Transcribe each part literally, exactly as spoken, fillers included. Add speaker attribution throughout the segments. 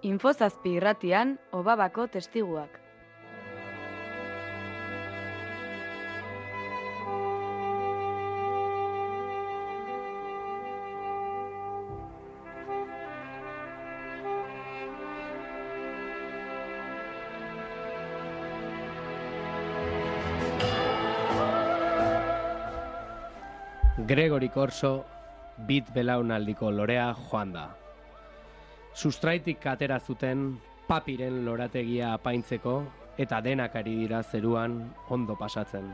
Speaker 1: Infozazpi irratian, Obabako testiguak.
Speaker 2: Gregori Corso, bit belaunaldiko lorea joan da. Sustraitik atera zuten papiren lorategia apaintzeko eta denak ari dira zeruan ondo pasatzen.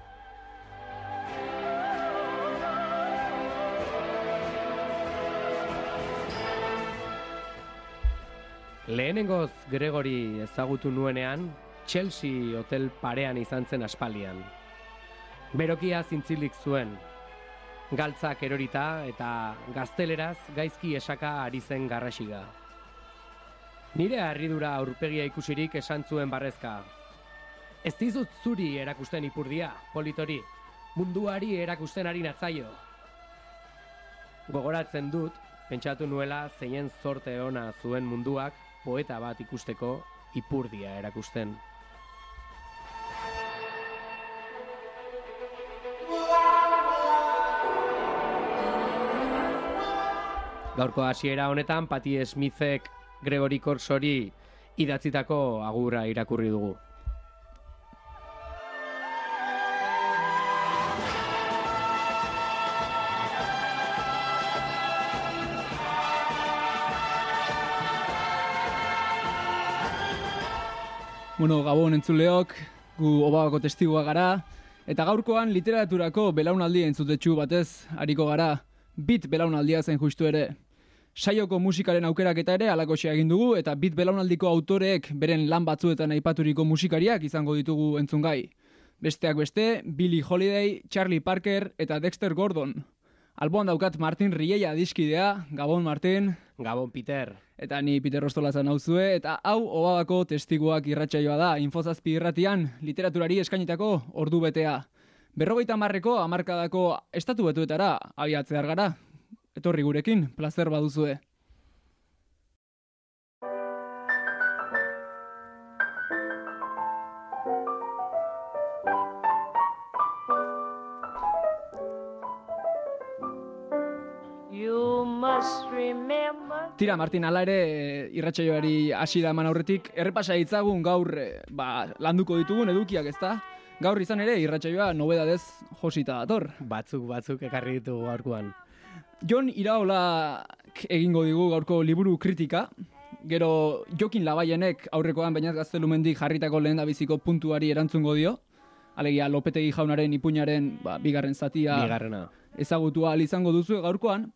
Speaker 2: Lehenengoz Gregori ezagutu nuenean, Chelsea hotel parean izan zen aspaldian. Berokia zintzilik zuen, galtzak erorita eta gazteleraz gaizki esaka ari zen garrasiga. Nire harridura aurpegia ikusirik esan zuen barrezka. Ez dizut zuri erakusten ipurdia, politori, munduari erakusten ari natzaio. Gogoratzen dut, pentsatu nuela zeinen zorte ona zuen munduak poeta bat ikusteko ipurdia erakusten. Gaurko hasiera honetan, Patti Smithek Gregori Corsori idatzitako agurra irakurri dugu.
Speaker 3: Bueno, Gabon entzuleok, gu Obabako testiguak gara, eta gaurkoan literaturako belaunaldi entzutetxu batez hariko gara, bit belaunaldia zen justu ere. Saioko musikaren aukerak eta ere alakoxea egin dugu eta bit belaunaldiko autoreek beren lan batzuetan aipaturiko musikariak izango ditugu entzungai. Besteak beste, Billie Holiday, Charlie Parker eta Dexter Gordon. Alboan daukat Martin Riella adiskidea, Gabon Martin.
Speaker 2: Gabon Peter.
Speaker 3: Eta ni Peter Rostolaza nauzue, eta hau Obabako testiguak irratsaioa da, Infozazpi irratian literaturari eskainitako ordu betea. Berrogeita hamarreko hamarkadako estatu betuetara abiatzear gara. Etorri gurekin, plazer baduzue. Tira, Martin, ala ere irratsaioari hasi da eman aurretik, errepasa ditzagun gaur ba, landuko ditugun edukiak, ezta? Gaur izan ere irratsaioa nobedadez josita dator.
Speaker 2: Batzuk, batzuk ekarri ditugu gaurkoan.
Speaker 3: Jon Iraolak egingo digu gaurko liburu kritika, gero Jokin Labaienek aurrekoan Beñat Gaztelumendik jarritako lehendabiziko puntuari erantzungo dio, alegia Lopetegi jaunaren ipuinaren ba, bigarren zatia
Speaker 2: Bigarrena.
Speaker 3: ezagutua ahal izango duzu gaurkoan.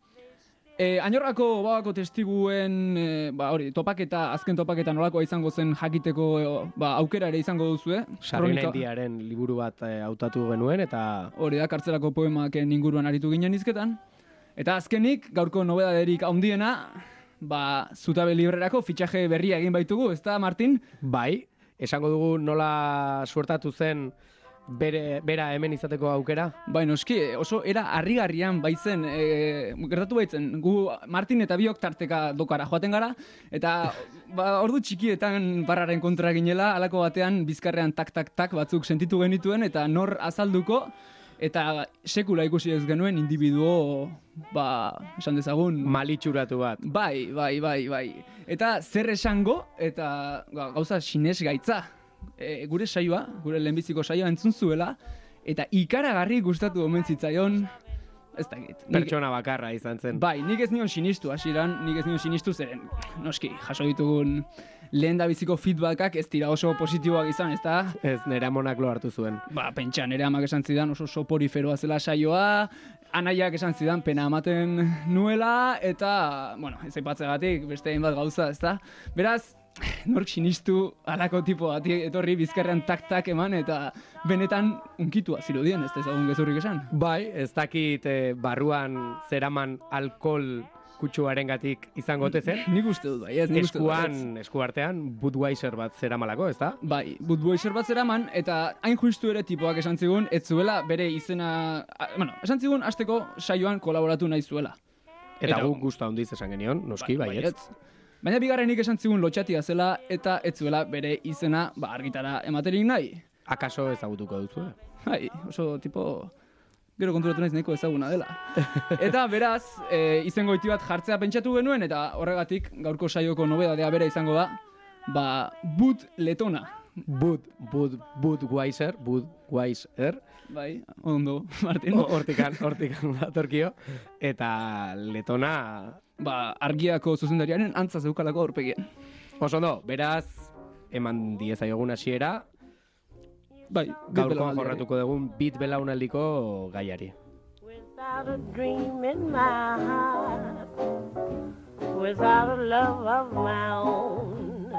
Speaker 3: E, Añorrako Obabako testiguen e, ba, hori, topaketa, azken topaketa nolakoa izango zen jakiteko e, ba, aukera ere izango duzue.
Speaker 2: Sarrinendiaren liburu bat e, hautatu genuen eta
Speaker 3: hori da, kartzelako poemaken inguruan aritu ginen izketan. Eta azkenik, gaurko nobedaderik handiena, ba, Zutabe librerako fitxaje berria egin baitugu, ezta, Martin?
Speaker 2: Bai, esango dugu nola suertatu zen bere, bera hemen izateko aukera?
Speaker 3: Bai, noski, oso era harrigarrian baitzen, e, gertatu baitzen, gu Martin eta biok tarteka dokara joaten gara, eta ba, ordu txikietan barraren kontra ginela, halako batean bizkarrean tak-tak-tak batzuk sentitu genituen, eta nor azalduko, eta sekula ikusi ez genuen individuo, ba, esan dezagun...
Speaker 2: Malitxuratu bat.
Speaker 3: Bai, bai, bai, bai. Eta zer esango, eta ba, gauza sines gaitza. E, gure saioa, gure lehenbiziko saioa entzun zuela, eta ikaragarri gustatu omen zitzaion, ez da egit.
Speaker 2: Pertsona bakarra izan zen.
Speaker 3: Bai, nik ez nion sinistu, hasieran nik ez nion sinistu zeren, noski, jaso ditugun lehen da biziko feedbackak ez dira oso positiboak izan, ez da?
Speaker 2: Ez, nire amonak lo hartu zuen.
Speaker 3: Ba, pentsa, nire amak esan zidan oso soporiferoa zela saioa, anaiak esan zidan pena ematen nuela, eta, bueno, ez aipatzegatik, beste hainbat gauza, ez da? Beraz, nork sinistu alako tipo bat etorri bizkarrean tak-tak eman, eta benetan unkitua zirudien, ez da ezagun gezurrik esan?
Speaker 2: Bai, ez dakit eh, barruan zeraman alkohol kutsuarengatik izango ote zen?
Speaker 3: Nik uste dut, bai, ez, nik uste dut.
Speaker 2: Eskuan, eskuartean, Budweiser bat zeramalako, ez da?
Speaker 3: Bai, Budweiser bat zeraman, eta hain justu ere tipoak esan zigun, ez zuela bere izena... A, bueno, esan zigun, hasteko saioan kolaboratu nahi zuela.
Speaker 2: Eta, eta guk gustu handiz esan genion, noski,
Speaker 3: bai,
Speaker 2: baietz.
Speaker 3: Baina bigarrenik esan zigun lotxatia zela eta ez zuela bere izena ba, argitara ematerik nahi.
Speaker 2: Akaso ezagutuko duzu, eh?
Speaker 3: Bai, oso tipo... Gero konturatu naiz nahiko ezaguna dela. Eta beraz, e, izen goiti bat jartzea pentsatu genuen, eta horregatik gaurko saioko nobedadea bera izango da, ba, Bud Letona.
Speaker 2: Bud, Bud, Budweiser, Budweiser.
Speaker 3: Bai, ondo, Martin.
Speaker 2: O, hortikan, hortikan datorkio. Eta Letona...
Speaker 3: Ba, argiako zuzendariaren antza zeukalako aurpegian.
Speaker 2: Oso ondo, beraz, eman diezaiogun hasiera,
Speaker 3: bai,
Speaker 2: gaurkoan jorratuko dugun bit belaunaldiko gaiari.
Speaker 4: Without a dream in my heart, without a love of my own,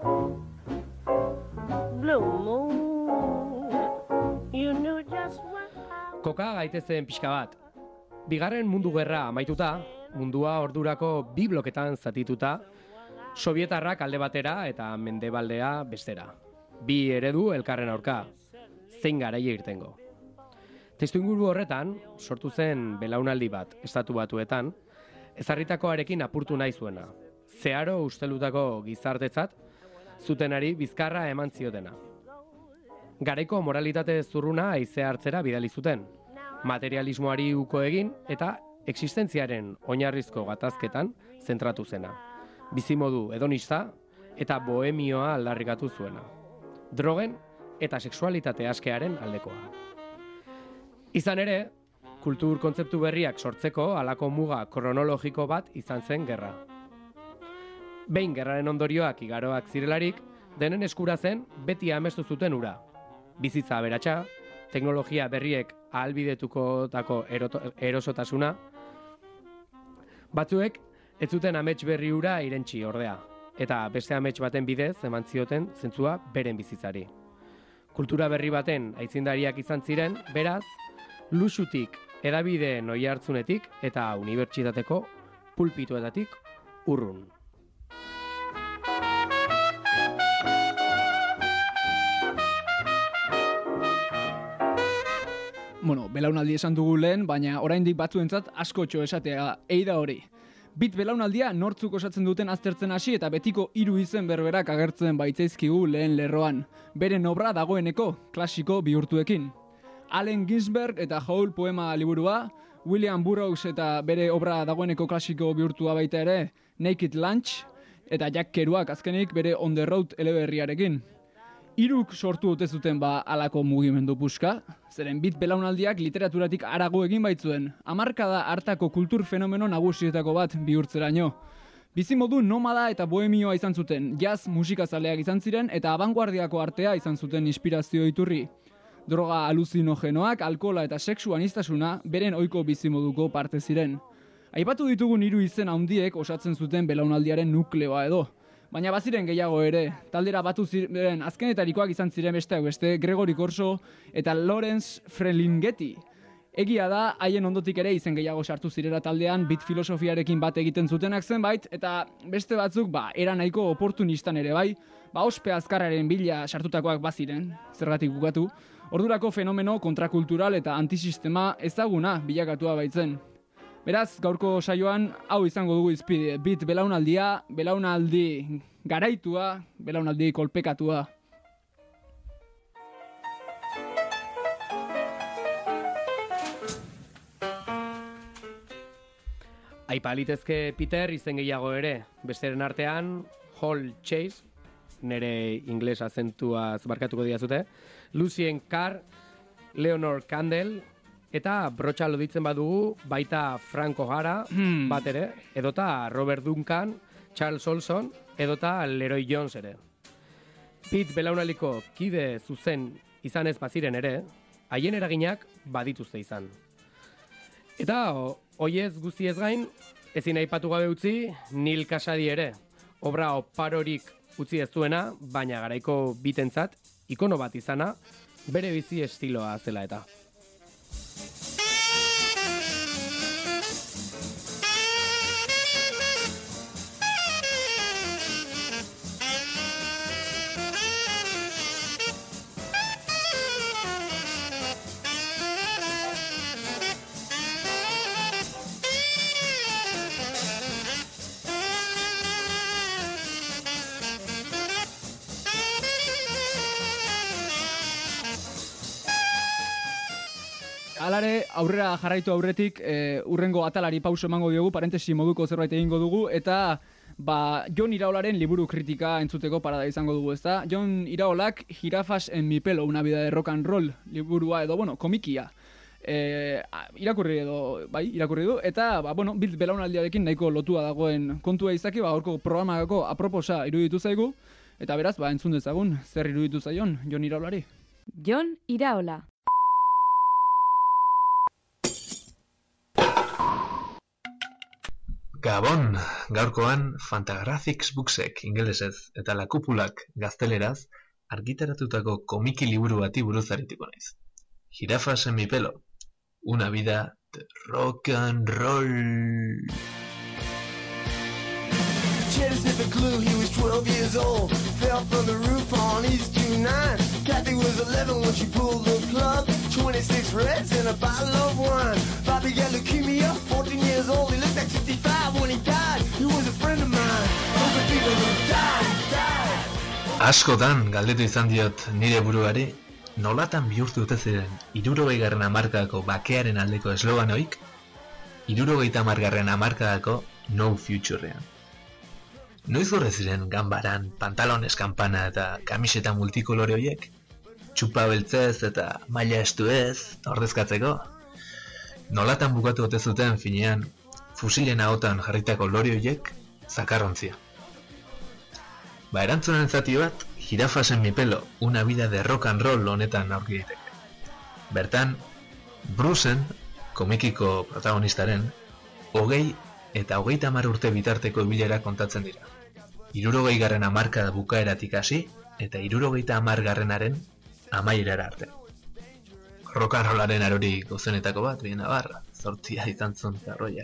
Speaker 4: blue moon, you knew just what I...
Speaker 2: Koka gaitezen pixka bat. Bigarren mundu gerra amaituta, mundua ordurako bi bloketan zatituta, Sovietarrak alde batera eta mendebaldea bestera. Bi eredu elkarren aurka, zein garaia irtengo. Testuinguru horretan, sortu zen belaunaldi bat estatu batuetan, ezarritakoarekin apurtu nahi zuena. Zeharo ustelutako gizartetzat, zutenari bizkarra eman ziotena. Garaiko moralitate zurruna haizea hartzera bidali zuten, materialismoari uko egin eta existentziaren oinarrizko gatazketan zentratu zena. Bizimodu hedonista eta bohemioa aldarrikatu zuena. Drogen eta sexualitate askearen aldekoa. Izan ere, kultur kontzeptu berriak sortzeko halako muga kronologiko bat izan zen gerra. Behin gerraren ondorioak igaroak zirelarik, denen eskura zen beti amestu zuten ura. Bizitza aberatsa, teknologia berriek ahalbidetutako erosotasuna, batzuek ez zuten amets berri ura irentsi ordea, eta beste amets baten bidez eman zioten zentzua beren bizitzari. Kultura berri baten aitzindariak izan ziren, beraz, luxutik, edabideen oihartzunetik eta unibertsitateko pulpituetatik urrun.
Speaker 3: Bueno, belaunaldi esan dugu lehen, baina oraindik batzuentzat askotxo esatea, ei da hori. Bit belaunaldia nortzuk osatzen duten aztertzen hasi eta betiko hiru izen berberak agertzen baitzaizkigu lehen lerroan. Beren obra dagoeneko, klasiko bihurtuekin. Allen Ginsberg eta Howl poema liburua, William Burroughs eta bere obra dagoeneko klasiko bihurtua baita ere, Naked Lunch, eta Jack Kerouac azkenik bere On the Road eleberriarekin. Hiruk sortu dute zuten ba alako mugimendu puska, zeren bit belaunaldiak literaturatik harago egin baitzuen, hamarkada hartako kultur fenomeno nagusietako bat bihurtzeraino. Bizimodu nomada eta bohemioa izan zuten, jazz musikazaleak izan ziren eta abanguardiako artea izan zuten inspirazio iturri. Droga aluzinogenoak, alkohola eta sexu aniztasuna beren ohiko bizimoduko parte ziren. Aipatu ditugun hiru izen handiek osatzen zuten belaunaldiaren nukleoa edo. Baina baziren gehiago ere, taldera batu ziren azkenetarikoak izan ziren besteak beste, Gregory Corso eta Lawrence Ferlinghetti. Egia da, haien ondotik ere izen gehiago sartu zirela taldean, bit filosofiarekin bat egiten zutenak zenbait, eta beste batzuk, ba, era nahiko oportunistan ere bai, ba, ospe azkarraren bila sartutakoak baziren, zergatik bukatu, ordurako fenomeno kontrakultural eta antisistema ezaguna bilakatua baitzen. Beraz, gaurko saioan, hau izango dugu izpide, bit belaunaldia, belaunaldi garaitua, belaunaldi kolpekatua.
Speaker 2: Aipa litezke Peter izen gehiago ere, besteren artean, Hall Chase, nire ingles azentuaz barkatuko diazute, Lucien Carr, Leonor Candle, eta brotxa loditzen badugu baita Frank O'Hara hmm. bat ere, edota Robert Duncan, Charles Olson, edota Leroy Jones ere. Bit belaunaliko kide zuzen izan ez baziren ere, haien eraginak badituzte izan. Eta hoiez guztiez gain, ezin aipatu gabe utzi Neil Cassady ere, obra oparorik utzi ez duena, baina garaiko bitentzat, ikono bat izana, bere bizi estiloa zela eta.
Speaker 3: alare, aurrera jarraitu aurretik, e, urrengo atalari pauso emango diogu, parentesi moduko zerbait egingo dugu, eta ba, Jon Iraolaren liburu kritika entzuteko parada izango dugu, ezta? Jon Iraolak Jirafas en mi pelo, una vida de rock and roll liburua edo, bueno, komikia. E, irakurri edo, bai, irakurri du, eta, ba, bueno, bit belaunaldiarekin nahiko lotua dagoen kontua izaki, ba, horko programako aproposa iruditu zaigu, eta beraz, ba, entzun dezagun, zer iruditu zaion, Jon Iraolari.
Speaker 1: Jon Iraola.
Speaker 5: Gabon, gaurkoan Fantagraphics Booksek ingelesez eta La Kupulak gazteleraz argitaratutako komiki liburu bati buruz aritiko naiz. Jirafas en mi pelo, una vida de rock and roll.
Speaker 6: Cheddar sniffed a glue, he was twelve years old. Fell from the roof on East two nine. Kathy was eleven when she pulled the plug. twenty-six reds and a bottle of wine. Bobby got leukemia, fourteen years old. He looked like sixty-five when he died. He was a friend of mine. Those are people who died, died.
Speaker 5: Askotan galdetu izan diot nire buruari, nolatan bihurtu dute ziren hirurogeigarren hamarkadako bakearen aldeko esloganoik, hirurogeita hamargarren hamarkadako no futurean. Noiz gorre ziren ganbaran pantalon eskampana eta kamiseta multikolore horiek? Txupa beltzez eta maila estuez ordezkatzeko? Nolatan bukatu ote zuten finean fusilen ahotan jarritako lori horiek zakarrontzia? Ba, erantzunen zati bat, Jirafas en mi pelo, una vida de rock and roll honetan aurki daiteke. Bertan, Brucen, komikiko protagonistaren, hogei eta hogeita hamar urte bitarteko ibilera kontatzen dira. Hirurogeigarren hamarkada bukaeratik hasi eta hirurogeita hamargarrenaren amaierara arte. Rock and rollaren arori gozenetako bat, bien abarra, zortzia izan zuen karroia.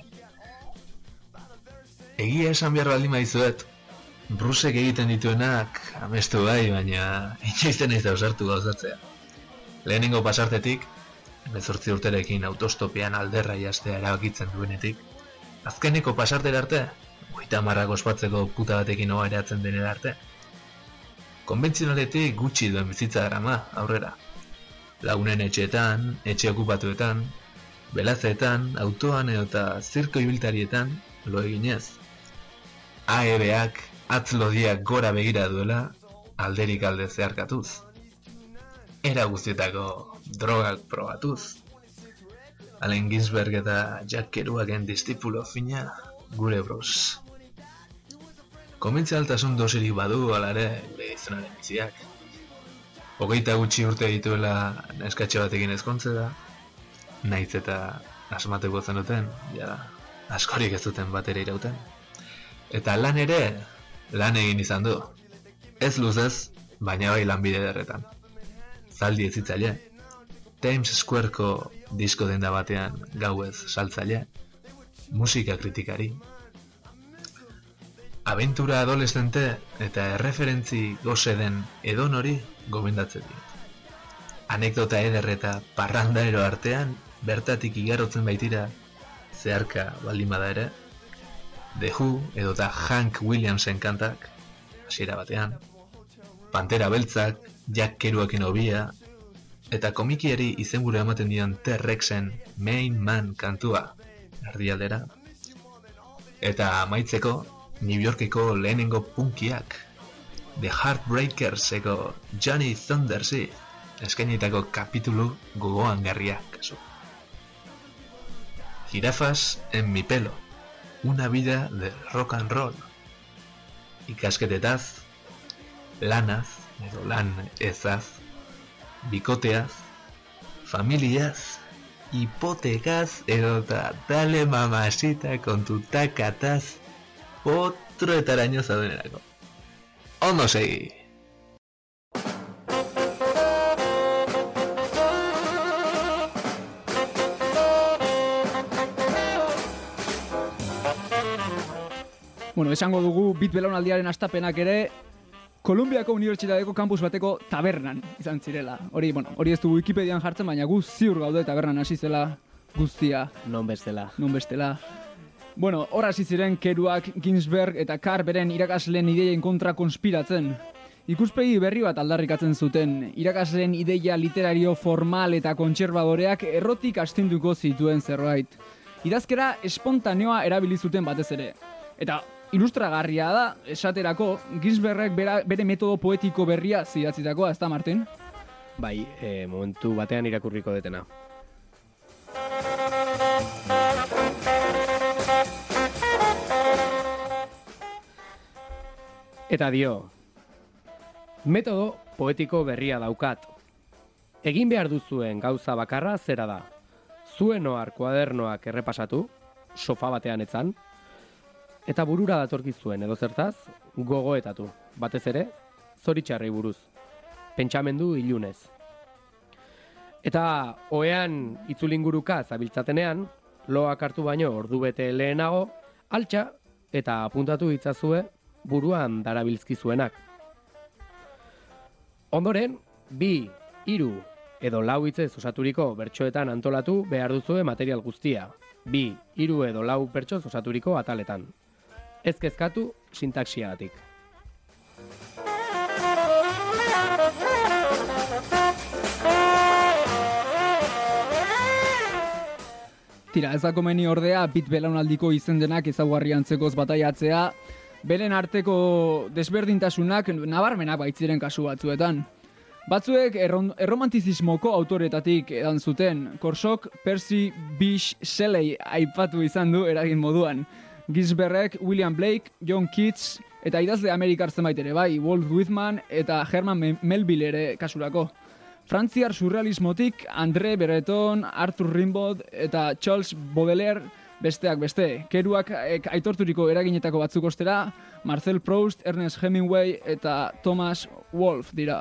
Speaker 5: Egia esan behar baldin badizuet, Brucek egiten dituenak amestu bai, baina inoizten ez da ausartu gauzatzea. Lehenengo pasartetik, hemezortzi urterekin autostopean alderra jastea erabakitzen duenetik, azkeneko pasartera arte, hogeita hamarrak ospatzeko puta batekin oa eratzen denera arte. Konbentzionaletik gutxi duen bizitza grama aurrera. Lagunen etxeetan, etxe okupatuetan, belazeetan, autoan eta zirko ibiltarietan lo eginez. A E B-ak atzlodiak gora begira duela alderik alde zeharkatuz. Era guztietako drogak probatuz. Allen Ginsberg eta Jack Kerouaken distipulo fina gure bros. Komentzialtasun dosirik badu alare gure izanaren biziak. Hogeita gutxi urte dituela neskatxe batekin ezkontze da, nahiz eta asmateko zenuten, ja, askorik ez duten batera irauten. Eta lan ere, lan egin izan du. Ez luzez, baina bai lanbide derretan. Zaldi ezitzaile, Times Squareko disko denda batean gauez saltzaile, musika kritikari, abentura adolescente eta erreferentzi goze den edonori gomendatzen diot. Anekdota eder eta parrandaero artean bertatik igarotzen baitira zeharka baldin bada ere, The Who edota Hank Williamsen kantak, hasiera batean, Pantera Beltzak, Jack Kerouaken hobia, eta komikiari izenburu ematen dion T-Rexen Main Man kantua, erdialdera. Eta amaitzeko, New Yorkeko lehenengo punkiak, The Heartbreakerseko Johnny Thundersy, eskainitako kapitulu gogoan garriak kasu. Jirafas en mi pelo, una vida de rock and roll. Ikasketetaz, lanaz, edo lan ezaz, bikoteaz, familiaz, hipotekaz, edo eta dale mamasita kontutakataz, otroetaraino zaudenerako. Ondo segi!
Speaker 3: Bueno, esango dugu bit belaunaldiaren astapenak ere Kolumbiako Unibertsitateko kampus bateko tabernan izan zirela. Hori, bueno, hori ez du Wikipedian jartzen, baina gu ziur gaude tabernan hasi zela guztia.
Speaker 2: Non bestela.
Speaker 3: Non bestela. Bueno, hor hasi ziren Kerouac, Ginsberg eta Carr beren irakasleen ideien kontra konspiratzen. Ikuspegi berri bat aldarrikatzen zuten, irakasleen ideia literario formal eta kontserbadoreak errotik astinduko zituen zerbait. Idazkera espontaneoa erabili zuten batez ere. Eta ilustragarria da, esaterako, Ginsbergek bera, bere metodo poetiko berria zidatzitakoa, ezta Martin?
Speaker 2: Bai, e, momentu batean irakurriko detena. Eta dio, metodo poetiko berria daukat. Egin behar duzuen gauza bakarra zera da. Zuen ohar kuadernoak errepasatu, sofa batean etzan, eta burura datorkizuen edo zertaz, gogoetatu. Batez ere, zoritxarrei buruz. Pentsamendu ilunez. Eta ohean itzulinguruka zabiltzatenean, loak hartu baino ordu bete lehenago, altxa eta apuntatu hitzazue buruan darabilzkizuenak. Ondoren, bi, hiru edo lau hitzez osaturiko bertsoetan antolatu behar duzue material guztia. Bi, hiru edo lau bertsoz osaturiko ataletan. Ez kezkatu sintaxiagatik.
Speaker 3: Tira, ez da komeni ordea, bit belaunaldiko izendenak ezaugarri antzekoz bataiatzea, beren arteko desberdintasunak nabarmenak baitziren kasu batzuetan. Batzuek erron, erromantizismoko autoretatik edan zuten, Korsok Percy Bysshe Shelley aipatu izan du eragin moduan. Ginsbergek, William Blake, John Keats eta idazle amerikar zenbait ere bai, Walt Whitman eta Herman Melville ere kasurako. Frantziar surrealismotik André Breton, Arthur Rimbaud eta Charles Baudelaire besteak beste. Keruak aitorturiko eraginetako batzuk ostera, Marcel Proust, Ernest Hemingway eta Thomas Wolfe dira.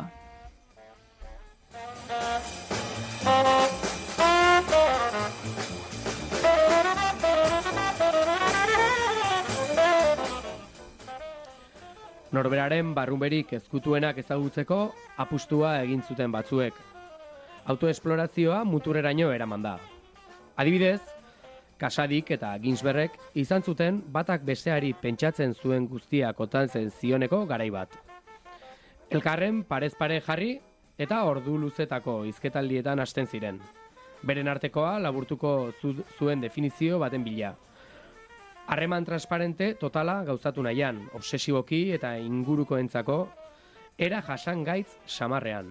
Speaker 2: Norberaren barrunberik ezkutuenak ezagutzeko apustua egin zuten batzuek. Autoesplorazioa muturreraino eraman da. Adibidez, Casadik eta Ginsbergek izan zuten batak besteari pentsatzen zuen guztia kotatzen zioneko garai bat. Elkarren parez pare jarri eta ordu luzetako hizketaldietan hasten ziren. Beren artekoa laburtuko zu, zuen definizio baten bila. Harreman transparente totala gauzatu nahian, obsesiboki eta ingurukoentzako, era jasangaitz samarrean.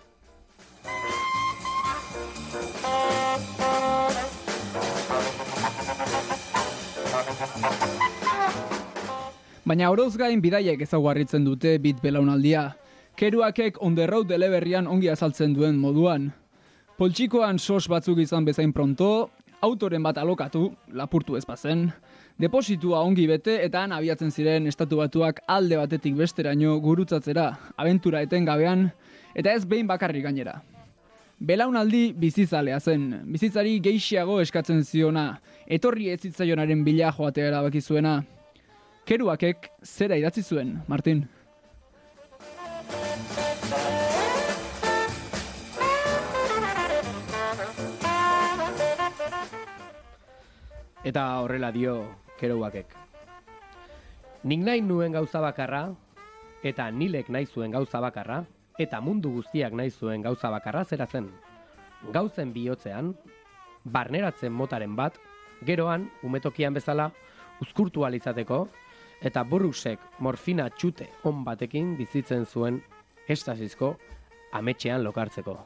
Speaker 3: Baina oroz gain bidaiek ezaugarritzen dute bit belaunaldia. Keruakek on the road eleberrian ongi azaltzen duen moduan. Poltsikoan sos batzuk izan bezain pronto, autoren bat alokatu, lapurtu ez bazen, depositua ongi bete eta han abiatzen ziren estatu batuak alde batetik besteraino gurutzatzera, abentura etengabean, eta ez behin bakarrik gainera. Belaunaldi bizizalea zen, bizitzari geixiago eskatzen ziona, etorri ez zitzaionaren bila joatea erabaki zuena. Keruakek zera idatzi zuen, Martin?
Speaker 2: Eta horrela dio Kerouakek. Nik nahi nuen gauza bakarra, eta nilek nahi zuen gauza bakarra, eta mundu guztiak nahi zuen gauza bakarra zera zen. Gauzen bihotzean, barneratzen motaren bat, geroan, umetokian bezala, uzkurtu alizateko, eta Burroughsek morfina txute on batekin bizitzen zuen estasizko ametxean lokartzeko.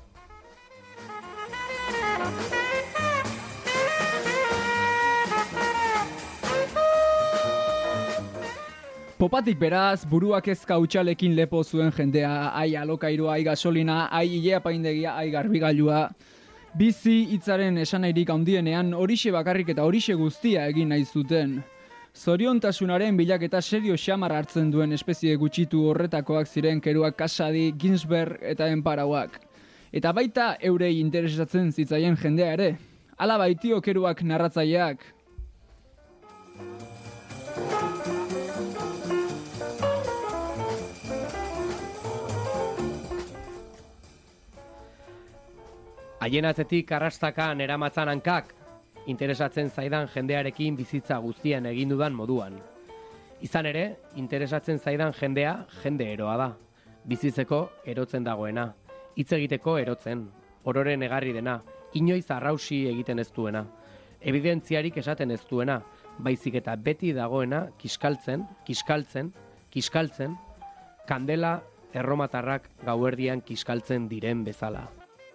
Speaker 3: Popatik beraz, buruak ezka utxalekin lepo zuen jendea, ai alokairua, ai gasolina, ai ileapaindegia, ai garbigailua. Bizi hitzaren esanairik handienean horixe bakarrik eta horixe guztia egin nahi zuten. Zoriontasunaren bilaketa serio xamar hartzen duen espezie gutxitu horretakoak ziren Kerouak, Casady, Ginsberg eta enparauak. Eta baita eurei interesatzen zitzaien jendea ere. Hala baitio Kerouak narratzaileak.
Speaker 2: Haien atzetik arrastakan eramatzan hankak, interesatzen zaidan jendearekin bizitza guztien egin dudan moduan. Izan ere, interesatzen zaidan jendea jende eroa da. bizitzeko erotzen dagoena, hitz egiteko erotzen, ororen egarri dena, inoiz arrausi egiten ez duena, evidentziarik esaten ez duena, baizik eta beti dagoena kiskaltzen, kiskaltzen, kiskaltzen, kandela erromatarrak gauerdian kiskaltzen diren bezala.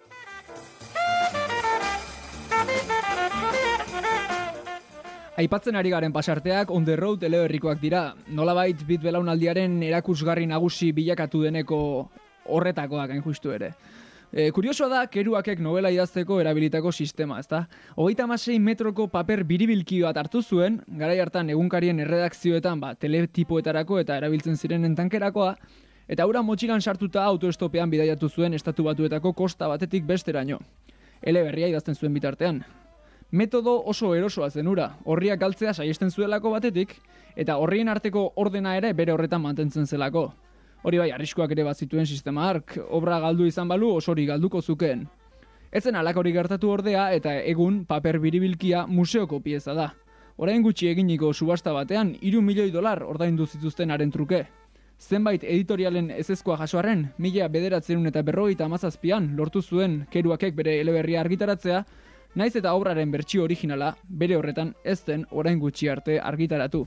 Speaker 3: Aipatzen ari garen pasarteak on the road eleberrikoak dira, nolabait bit belaunaldiaren erakusgarri nagusi bilakatu deneko horretakoak hain justu ere. E, kuriosoa da, Kerouakek novela idazteko erabilitako sistema, ezta? Hogeita hamasei metroko paper biribilki bat hartu zuen, garai hartan egunkarien erredakzioetan ba, teletipoetarako eta erabiltzen zirenen tankerakoa, eta hura motxilan sartuta autoestopean bidaiatu zuen estatu batuetako kosta batetik besteraino. Eleberria idazten zuen bitartean. Metodo oso erosoa zen hura, horriak galtzea saiesten zuelako batetik, eta horrien arteko ordena ere bere horretan mantentzen zelako. Hori bai, arriskuak ere bazituen sistema hark, obra galdu izan balu osori galduko zukeen. Etzen alakori gertatu ordea eta egun paper biribilkia museoko pieza da. Orain gutxi eginiko subasta batean, hiru milioi dolar ordaindu zituzten haren truke. Zenbait editorialen ezezkoa jasoarren, mila bederatzerun eta berrogeita hamazazpian lortu zuen Kerouakek bere eleberria argitaratzea, naiz eta obraren bertsio originala bere horretan ez den orain gutxi arte argitaratu.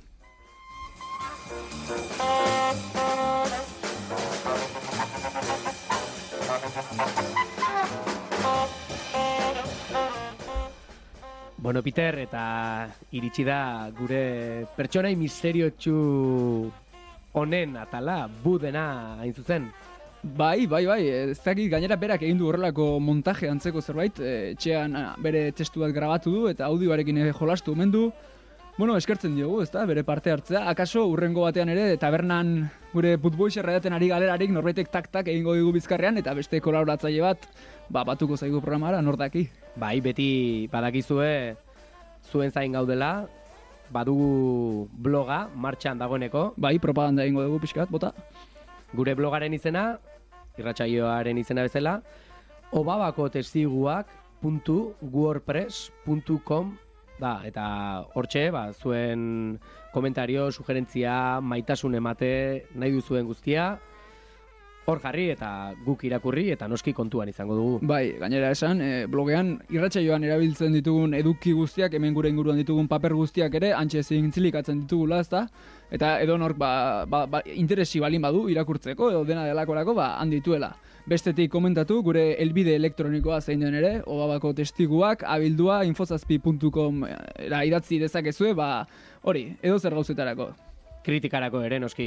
Speaker 2: Bueno, Peter, eta iritsi da gure pertsonai misteriotsu honen atala, budena hain zuzen.
Speaker 3: Bai, bai, bai, ez dakit gainera berak egin du horrelako montaje antzeko zerbait, etxean bere testu bat grabatu du eta audioarekin jolastu omen du. Bueno, eskertzen diogu, ezta, bere parte hartzea. Akaso urrengo batean ere tabernan gure putboixerra daten ari galerarik norbaitek tak-tak egingo digu bizkarrean eta beste kolaboratzaile bat ba, batuko zaigu programara, nor daki.
Speaker 2: Bai, beti badakizue zuen zain gaudela, badugu bloga martxan dagoeneko.
Speaker 3: Bai, propaganda egingo dugu pixkat, bota.
Speaker 2: Gure blogaren izena, irratsaioaren izena bezala, obabakotestiguak puntu wordpress puntu com da, eta hortxe, ba, zuen komentario, sugerentzia, maitasun emate nahi duzuen guztia, hor jarri eta guk irakurri eta noski kontuan izango dugu.
Speaker 3: Bai, gainera esan, e, blogean irratsaioan erabiltzen ditugun eduki guztiak, hemen gure inguruan ditugun paper guztiak ere, antxe zintzilikatzen ditugula, ezta? Eta edonork ba, ba, ba, interesi balin badu irakurtzeko edo dena delakorako ba, handituela. Bestetik komentatu gure helbide elektronikoa zein den ere, obabako testiguak, abildua, infozazpi puntu com era idatzi dezakezue, ba, hori, edo zer gauzetarako.
Speaker 2: Kritikarako ere, noski.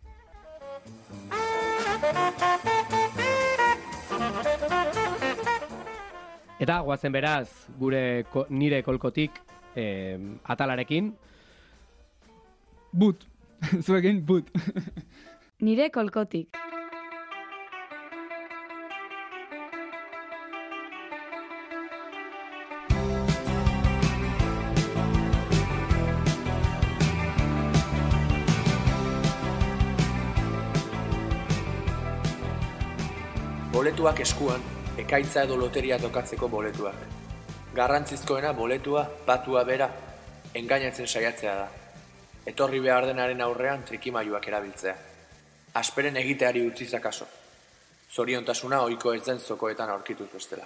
Speaker 2: Eta guazen beraz, gure ko, nire kolkotik eh, atalarekin.
Speaker 3: But. Zuekin, but.
Speaker 1: Nire kolkotik.
Speaker 7: Boletuak eskuan, ekaitza edo loteria tokatzeko boletuak. Garrantzizkoena boletua, batua bera, engainatzen saiatzea da. Etorri behar denaren aurrean trikimailuak erabiltzea. Asperen egiteari utzi zakaso. Zoriontasuna ohiko ez den zokoetan aurkituz bestela.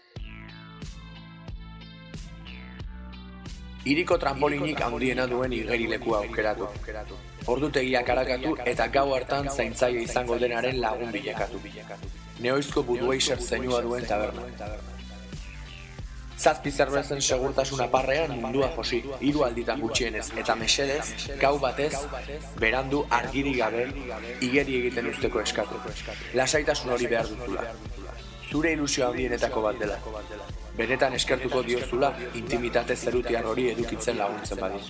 Speaker 7: Hiriko trampolinik handiena duen igerilekua aukeratu. Ordutegiak arakatu eta gau hartan zaintzaile izango denaren lagun bilakatu. Neoizko Budweiser zeinua duen taberna. Zazpi zerbezen segurtasun aparrean mundua josi, hiru alditan gutxienez eta mesedez, gau batez, berandu argiri gabe, igeri egiten usteko eskatu. Lasaitasun hori behar duzula. Zure ilusio handienetako bat dela. Benetan eskertuko diozula, intimitate zerutiar hori edukitzen laguntzen badizu.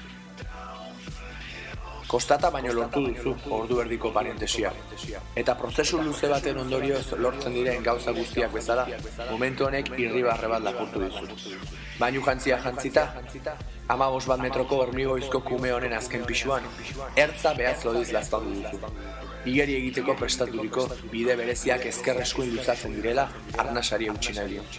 Speaker 7: Kostata baino lortu duzu ordu erdiko parentesia. Eta prozesu luze baten ondorioz lortzen diren gauza guztiak bezala, momentu honek irribarre bat lapurtu dizu. Bainu jantzia jantzita, hamabost bat metroko hormigoizko kume honen azken pisuan, ertza behaz lodiz lazpandu duzu. Igeri egiteko prestaturiko bide bereziak ezker eskuin luzatzen direla, arnasari eutsi nahi dio.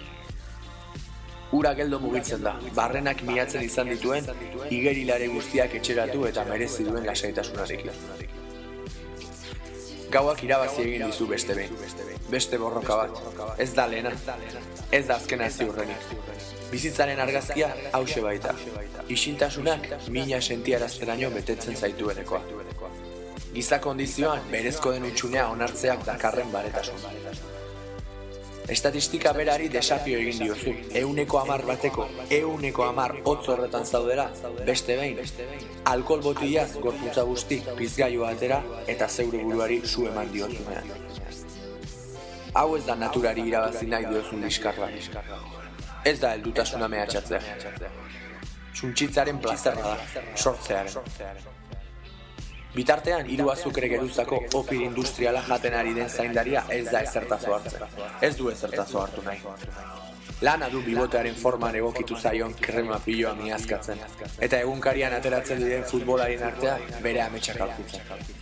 Speaker 7: Ura geldo mugitzen da, barrenak miatzen izan dituen, igerilare guztiak etxeratu eta merezi duen lasaitasunarekin. Gauak irabazi egin dizu beste behin. Beste borroka bat. Ez da lehena. Ez da azkena ziurrenik. Bizitzaren argazkia hause baita. Isiltasunak mina sentiarazteraino betetzen zaituenekoa. Giza kondizioan berezko den utxunea onartzeak dakarren baretasun. Estatistika berari desafio egin diozu. Euneko hamar bateko, euneko hamar hotz horretan zaudera, beste behin. Alkohol botilaz gorputza guzti pizgailu atera eta zeure buruari zu eman diozunean. Hau ez da naturari irabazi nahi diozun liskarra. Ez da heldutasuna mehatxatzea. Suntxitzaren plazerra da, sortzearen. Bitartean, hiru azukre geruzako opir industriala jaten ari den zaindaria ez da ezertazo hartzen. Ez du ezertazo hartu nahi. Lana du bibotearen forman egokitu zaion krema piloa miazkatzen. Eta egunkarian ateratzen diren futbolarien artean bere ametsak aurkitzen.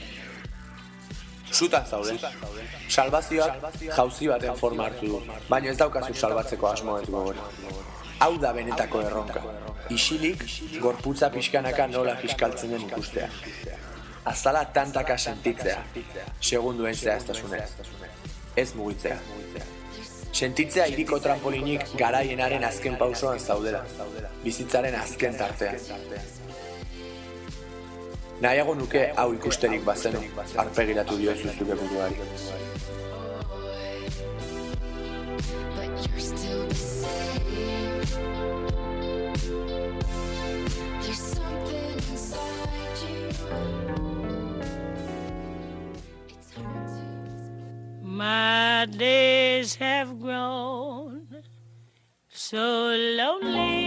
Speaker 7: Zutan zaude. Salbazioak jauzi baten forma hartu du, baina ez daukazu salbatzeko asmo ez gogora. Hau da benetako erronka. Isilik, gorputza pixkanaka nola fiskaltzen den ikustea. Azala tantaka sentitzea, segunduen zehaztasunez. Ez mugitzea. Sentitzea hiriko trampolinik garaienaren azken pausoan zaudela, bizitzaren azken tartean. Nahiago nuke hau ikusterik bazenu, arpegiratu diozu zure buruari.
Speaker 4: My days have grown so lonely.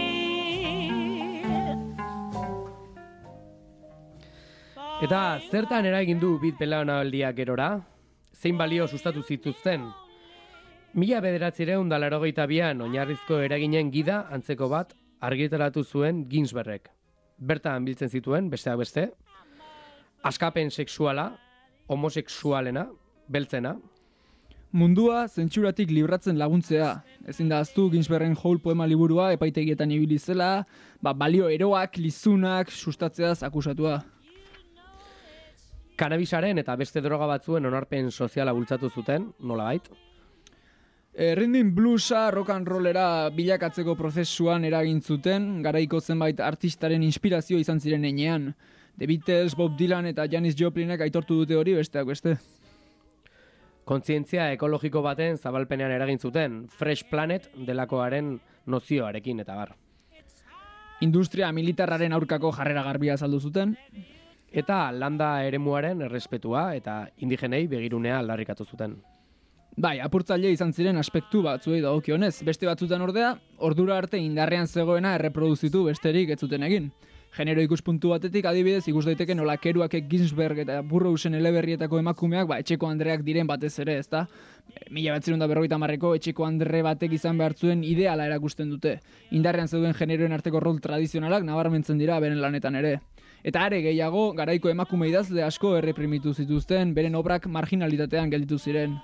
Speaker 2: Eta zertan eragin du beat belaunaldiak gerora? Zein balio sustatu zituzten? Mila bederatziehun eta laurogeita bian oinarrizko eraginen gida antzeko bat argitaratu zuen Ginsbergek. Bertan biltzen zituen, besteak beste, askapen sexuala, homosexualena, beltzena.
Speaker 3: Mundua zentsuratik libratzen laguntzea. Ezin da ahaztu Ginsbergen Howl poema liburua epaitegietan ibili zela, ba, balio eroak, lizunak sustatzeaz akusatua.
Speaker 2: Kanabisaren eta beste droga batzuen onarpen soziala bultzatu zuten, nolabait?
Speaker 3: E, Rhythm bluesa rock and rollera bilakatzeko prozesuan eragin zuten, garaiko zenbait artistaren inspirazio izan ziren heinean. The Beatles, Bob Dylan eta Janis Joplinek aitortu dute hori besteak beste.
Speaker 2: Kontzientzia ekologiko baten zabalpenean eragin zuten, Fresh Planet delakoaren nozioarekin eta bar.
Speaker 3: Industria militarraren aurkako jarrera garbia azaldu zuten.
Speaker 2: Eta landa eremuaren errespetua eta indigenei begirunea aldarrikatu zuten.
Speaker 3: Bai, apurtzaile izan ziren aspektu batzuei dagokionez, beste batzutan ordea, ordura arte indarrean zegoena erreproduzitu besterik ez zuten egin. Genero ikuspuntu batetik adibidez ikus daiteke nola Kerouakek, Ginsberg eta Burroughsen eleberrietako emakumeak ba, etxeko andreak diren batez ere, ezta? Mila batzirun da berrogeita hamarreko etxeko andre batek izan behar zuen ideala erakusten dute. Indarrean zeuden generoen arteko rol tradizionalak nabarmentzen dira beren lanetan ere. Eta are gehiago, garaiko emakume idazle asko erreprimitu zituzten, beren obrak marginalitatean gelditu ziren.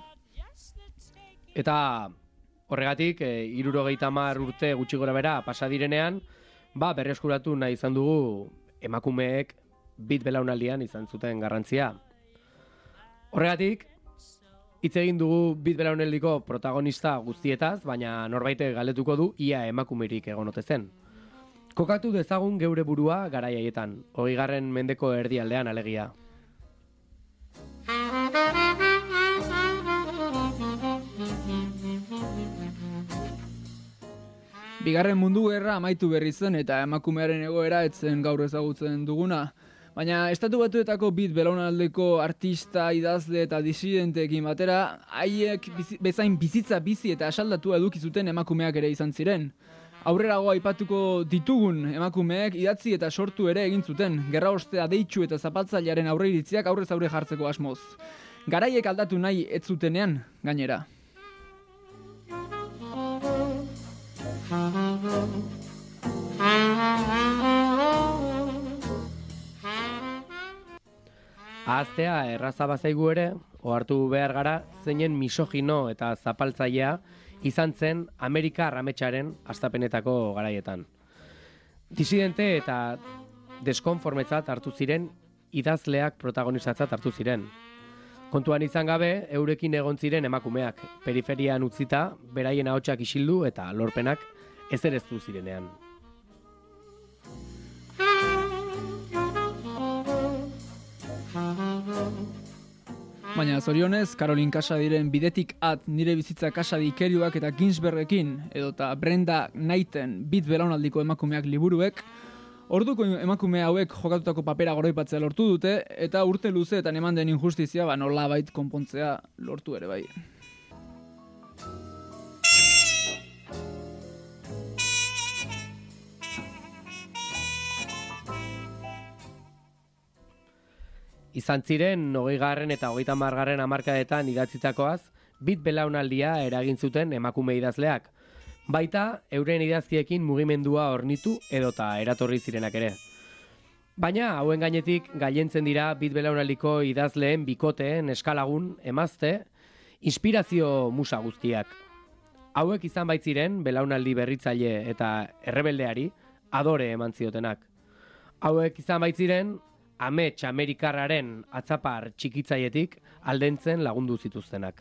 Speaker 2: Eta horregatik, e, hirurogeita hamar urte gutxi gora bera pasa direnean, ba, berreskuratu nahi izan dugu emakumeek beat belaunaldian izan zuten garrantzia. Horregatik, hitz egin dugu beat belaunaldiko protagonista guztietaz, baina norbaitek galdetuko du ia emakumerik egon ote zen. Kokatu dezagun geure burua garai haietan, hogeigarren mendeko erdialdean alegia.
Speaker 3: Bigarren mundu gerra amaitu berri zen eta emakumearen egoera etzen gaur ezagutzen duguna. Baina Estatu Batuetako beat belaunaldiko artista, idazle eta disidenteekin batera, haiek bizi, bezain bizitza bizi eta asaldatua eduki zuten emakumeak ere izan ziren. Aurrerago aipatuko ditugun emakumeek idatzi eta sortu ere egin zuten, gerra ostea deitsu eta zapaltzailearen aurreiritziak aurrez aurre jartzeko asmoz. Garaiek aldatu nahi ez zutenean, gainera.
Speaker 2: Ahaztea erraza bazaigu ere, ohartu behar gara zeinen misogino eta zapaltzailea izan zen Amerika Rametsaren hastapenetako garaietan. Disidente eta deskonformetzat hartu ziren, idazleak protagonistatzat hartu ziren. Kontuan izan gabe, eurekin egon ziren emakumeak, periferian utzita, beraien ahotsak isildu eta lorpenak ezereztu zirenean.
Speaker 3: Baina zorionez, Caroline Casadiren bidetik at nire bizitza Casadi ikerioak eta Ginsbergekin, edota Brenda Knighten bit belaunaldiko emakumeak liburuek, orduko emakume hauek jokatutako papera goroipatzea lortu dute, eta urte luzeetan eman den injustizia ba nolabait konpontzea lortu ere bai.
Speaker 2: Izan ziren, hogeigarren eta hogeita hamargarren hamarkadetan idatzitakoaz, bit belaunaldia eragin zuten emakume idazleak. Baita, euren idazkiekin mugimendua ornitu edota eratorri zirenak ere. Baina, hauen gainetik gailentzen dira bit belaunaldiko idazleen bikoteen eskalagun, emazte, inspirazio musa guztiak. Hauek izan baitziren, belaunaldi berritzaile eta errebeldeari, adore eman ziotenak. Hauek izan baitziren, amets amerikarraren atzapar txikitzaietik aldentzen lagundu zituztenak.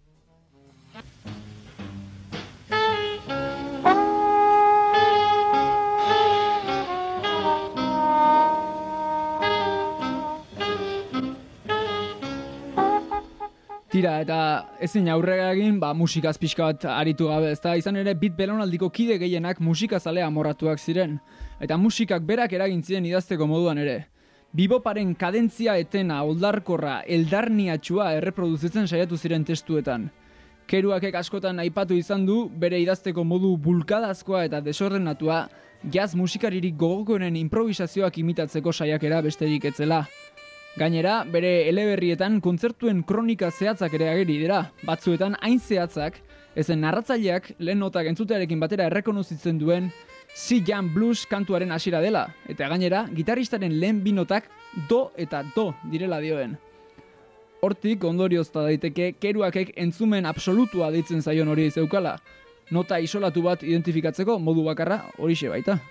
Speaker 3: Tira, eta ezin aurrera egin, ba, musikaz pixka bat aritu gabe, ezta izan ere bit belaunaldiko kide gehienak musikazalea amorratuak ziren, eta musikak berak eragin ziren idazteko moduan ere. Biboparen kadentzia etena, oldarkorra, eldarniatxua erreproduzitzen saiatu ziren testuetan. Kerouakek askotan aipatu izan du, bere idazteko modu bulkadazkoa eta desordenatua, jazz musikaririk gogokoenen improvisazioak imitatzeko saiakera besterik etzela. Gainera, bere eleberrietan kontzertuen kronika zehatzak ere ageri dira, batzuetan hain zehatzak, ezen narratzaileak lehen notak entzutearekin batera errekonozitzen duen Si Jam Blues kantuaren hasiera dela, eta gainera, gitarristaren lehen bi notak do eta do direla dioen. Hortik, ondoriozta daiteke, Kerouakek entzumen absolutua deitzen zaion hori zeukala. Nota isolatu bat identifikatzeko modu bakarra horixe baita.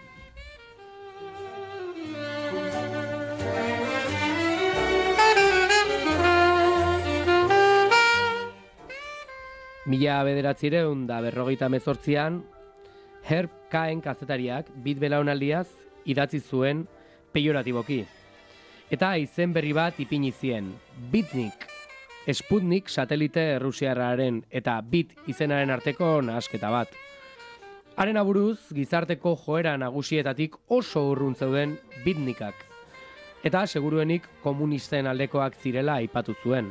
Speaker 2: Mila bederatzireun da berrogeita hemezortzian, Herb Caen kazetariak bit belaunaldiaz idatzi zuen pejoratiboki. Eta izen berri bat ipini zien, Bitnik, Sputnik satelite errusiarraren eta bit izenaren arteko nahasketa bat. Haren aburuz, gizarteko joera nagusietatik oso urrun zeuden bitnikak. Eta seguruenik komunisten aldekoak zirela aipatu zuen.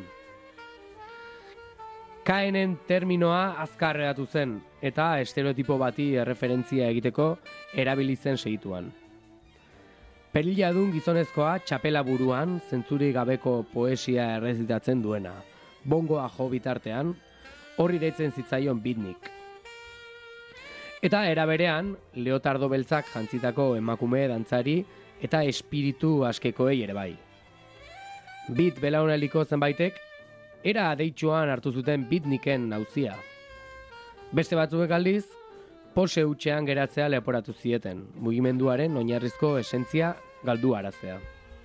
Speaker 2: Caenen terminoa azkarreatu zen, eta estereotipo bati erreferentzia egiteko erabilitzen segituan. Periladun gizonezkoa txapela buruan zentzuri gabeko poesia errezitatzen duena. Bongoa jo bitartean, horri deitzen zitzaion bitnik. Eta era berean, leotardo beltzak jantzitako emakume dantzari eta espiritu askekoei ere bai. Bit belaunaliko zenbaitek, era adeitsuan hartu zuten bitniken nauzia. Beste batzuek aldiz, pose hutsean geratzea leporatu zieten, mugimenduaren oinarrizko esentzia galdu araztea.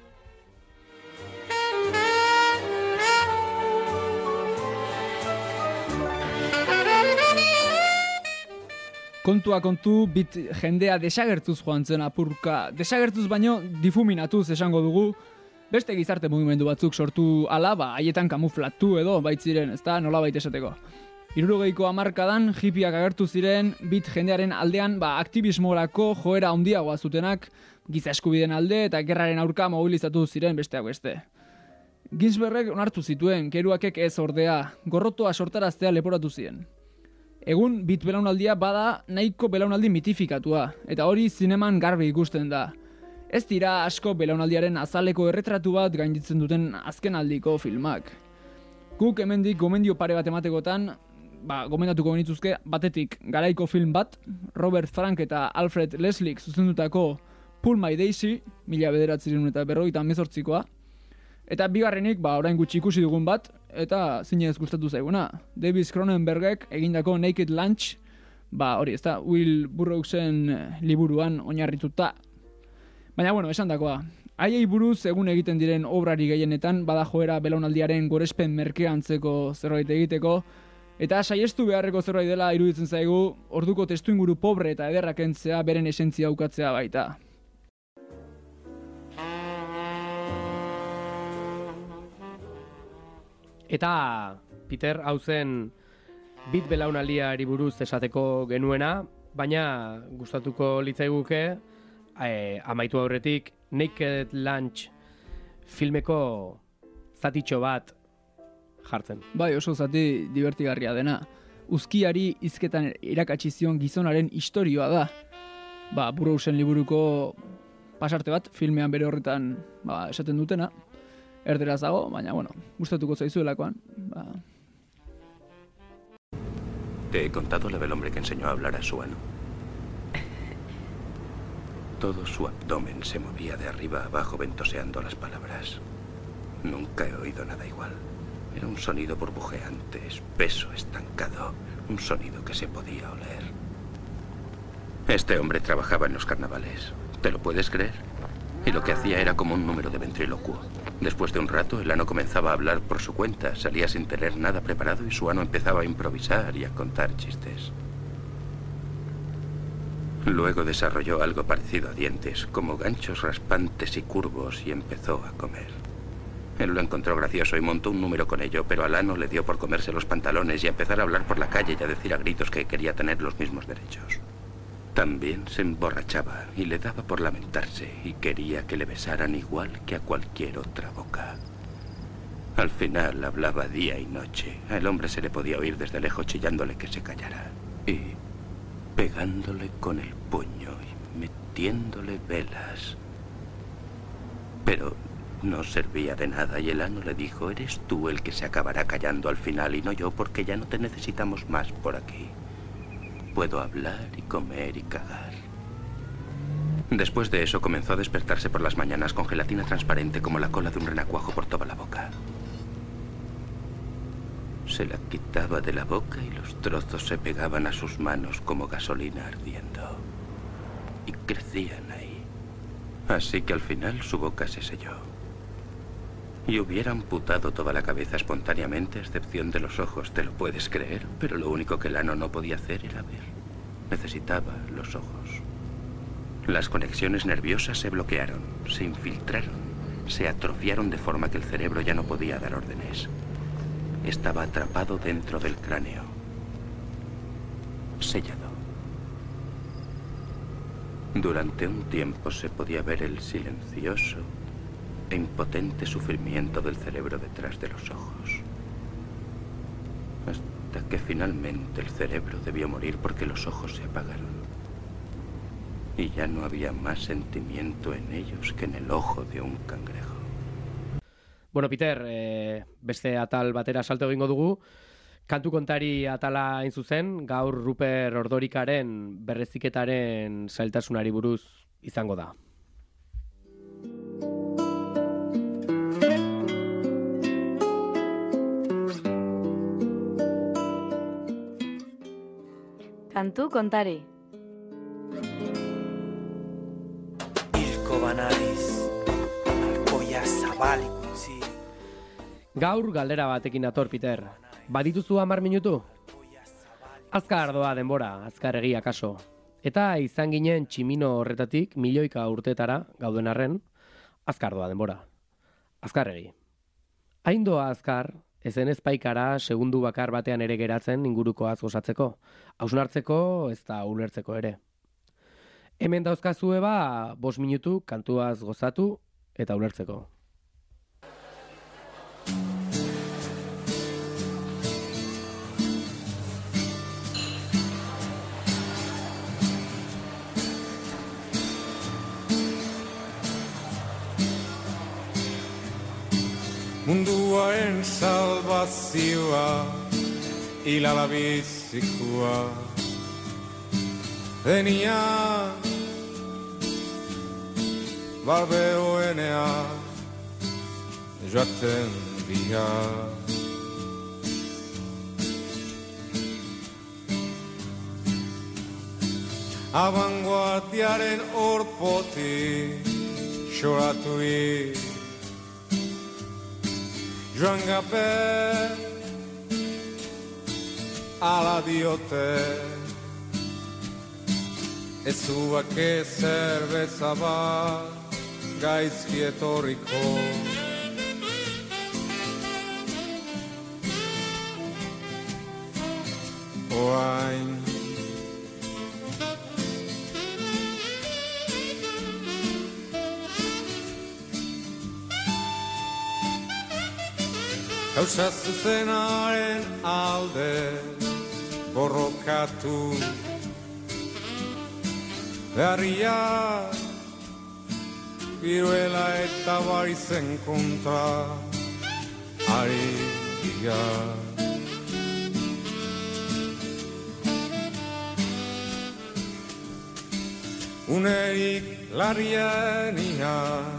Speaker 3: Kontua kontu, bit jendea desagertuz joan zen apurka, desagertuz baino difuminatuz esango dugu, beste gizarte mugimendu batzuk sortu ala, ba, haietan kamuflatu edo baitziren, ezta nola baita esateko. Hirurogeiko hamarkadan hippiak agertu ziren, bit jendearen aldean ba, aktivismorako joera handiagoa zutenak, giza eskubideen alde eta gerraren aurka mobilizatu ziren besteak beste. Ginsbergek onartu zituen, Kerouakek ez ordea, gorrotoa sortaraztea leporatu zien. Egun bit belaunaldia bada nahiko belaunaldi mitifikatua, eta hori zineman garbi ikusten da. Ez dira asko belaunaldiaren azaleko erretratu bat gainditzen duten azkenaldiko filmak. Guk hemendik gomendio pare bat ematekotan, ba, gomendatuko genituzke batetik garaiko film bat, Robert Frank eta Alfred Leslie zuzendutako Pull My Daisy, mila bederatzireun eta berrogeita hemezortzikoa, eta bigarrenik, ba, orain gutxi ikusi dugun bat, eta zinez gustatu zaiguna, David Cronenbergek egindako Naked Lunch, ba, hori, ezta, Will Burroughsen liburuan oinarrituta. Baina, bueno, esan dakoa, Haiei buruz egun egiten diren obrari gehienetan bada joera belaunaldiaren gorespen merkeantzeko zerbait egiteko, eta saiestu beharreko zerbait dela iruditzen zaigu, orduko testuinguru pobre eta ederra kentzea beren esentzia ukatzea baita.
Speaker 2: Eta, Peter, hau zen bit belaunaldiari buruz esateko genuena, baina gustatuko litzaiguke e, amaitu aurretik Naked Lunch filmeko zatitxo bat jartzen.
Speaker 3: Bai, oso zati divertigarria dena. Uzkiari hizketan irakatsi zion gizonaren istorioa da. Ba, Burroughsen liburuko pasarte bat, filmean bere horretan ba, esaten dutena. Erderaz dago, baina, bueno, gustatuko zaizuelakoan. Ba.
Speaker 8: Te he contado lo del hombre que enseñó a hablar a su ano. Todo su abdomen se movía de arriba a abajo ventoseando las palabras. Nunca he oído nada igual. Era un sonido burbujeante, espeso, estancado. Un sonido que se podía oler. Este hombre trabajaba en los carnavales. ¿Te lo puedes creer? Y lo que hacía era como un número de ventrílocuo. Después de un rato, el ano comenzaba a hablar por su cuenta, salía sin tener nada preparado y su ano empezaba a improvisar y a contar chistes. Luego desarrolló algo parecido a dientes, como ganchos raspantes y curvos, y empezó a comer. Él lo encontró gracioso y montó un número con ello, pero al ano le dio por comerse los pantalones y a empezar a hablar por la calle y a decir a gritos que quería tener los mismos derechos. También se emborrachaba y le daba por lamentarse y quería que le besaran igual que a cualquier otra boca. Al final hablaba día y noche. Al hombre se le podía oír desde lejos chillándole que se callara y pegándole con el puño y metiéndole velas. Pero no servía de nada y el ano le dijo: eres tú el que se acabará callando al final y no yo, porque ya no te necesitamos más por aquí. Puedo hablar y comer y cagar. Después de eso comenzó a despertarse por las mañanas con gelatina transparente como la cola de un renacuajo por toda la boca. Se la quitaba de la boca y los trozos se pegaban a sus manos como gasolina ardiendo. Y crecían ahí. Así que al final su boca se selló. Y hubiera amputado toda la cabeza espontáneamente, a excepción de los ojos, ¿te lo puedes creer? Pero lo único que el ano no podía hacer era ver. Necesitaba los ojos. Las conexiones nerviosas se bloquearon, se infiltraron, se atrofiaron de forma que el cerebro ya no podía dar órdenes. Estaba atrapado dentro del cráneo. Sellado. Durante un tiempo se podía ver el silencioso e impotente sufrimiento del cerebro detrás de los ojos. Hasta que finalmente el cerebro debió morir porque los ojos se apagaron. Y ya no había más sentimiento en ellos que en el ojo de un cangrejo.
Speaker 2: Bueno, Peter, eh, beste atal batera salto egingo dugu. Kantu kontari atala hain zuzen, gaur Ruper Ordorikaren berreziketaren zailtasunari buruz izango da.
Speaker 1: Kantu kontari.
Speaker 9: Hilko banaiz, alkoia zabalik utzi.
Speaker 2: Gaur galdera batekin ator, Peter. Badituzu hamar minutu? Azkar doa denbora, azkar egia kaso. Eta izan ginen tximino horretatik milioika urtetara gauden arren, azkar doa denbora. Azkar egi. Hain doa azkar, ezen ezpaikara segundu bakar batean ere geratzen ingurukoaz gozatzeko. Hausnartzeko ez da ulertzeko ere. Hemen dauzkazue ba, bost minutu kantuaz gozatu eta ulertzeko.
Speaker 10: Munduaren salvazioa hilala bizikoa denia barbeoenea joaten dira abangoatiaren orpoti txoratuik joan gabe ala diote ez zuake zerbeza bat gaizki etorriko orain gauza zuzenaren alde borrokatu beharria giruela eta barizen kontra ari dira unerik larrienia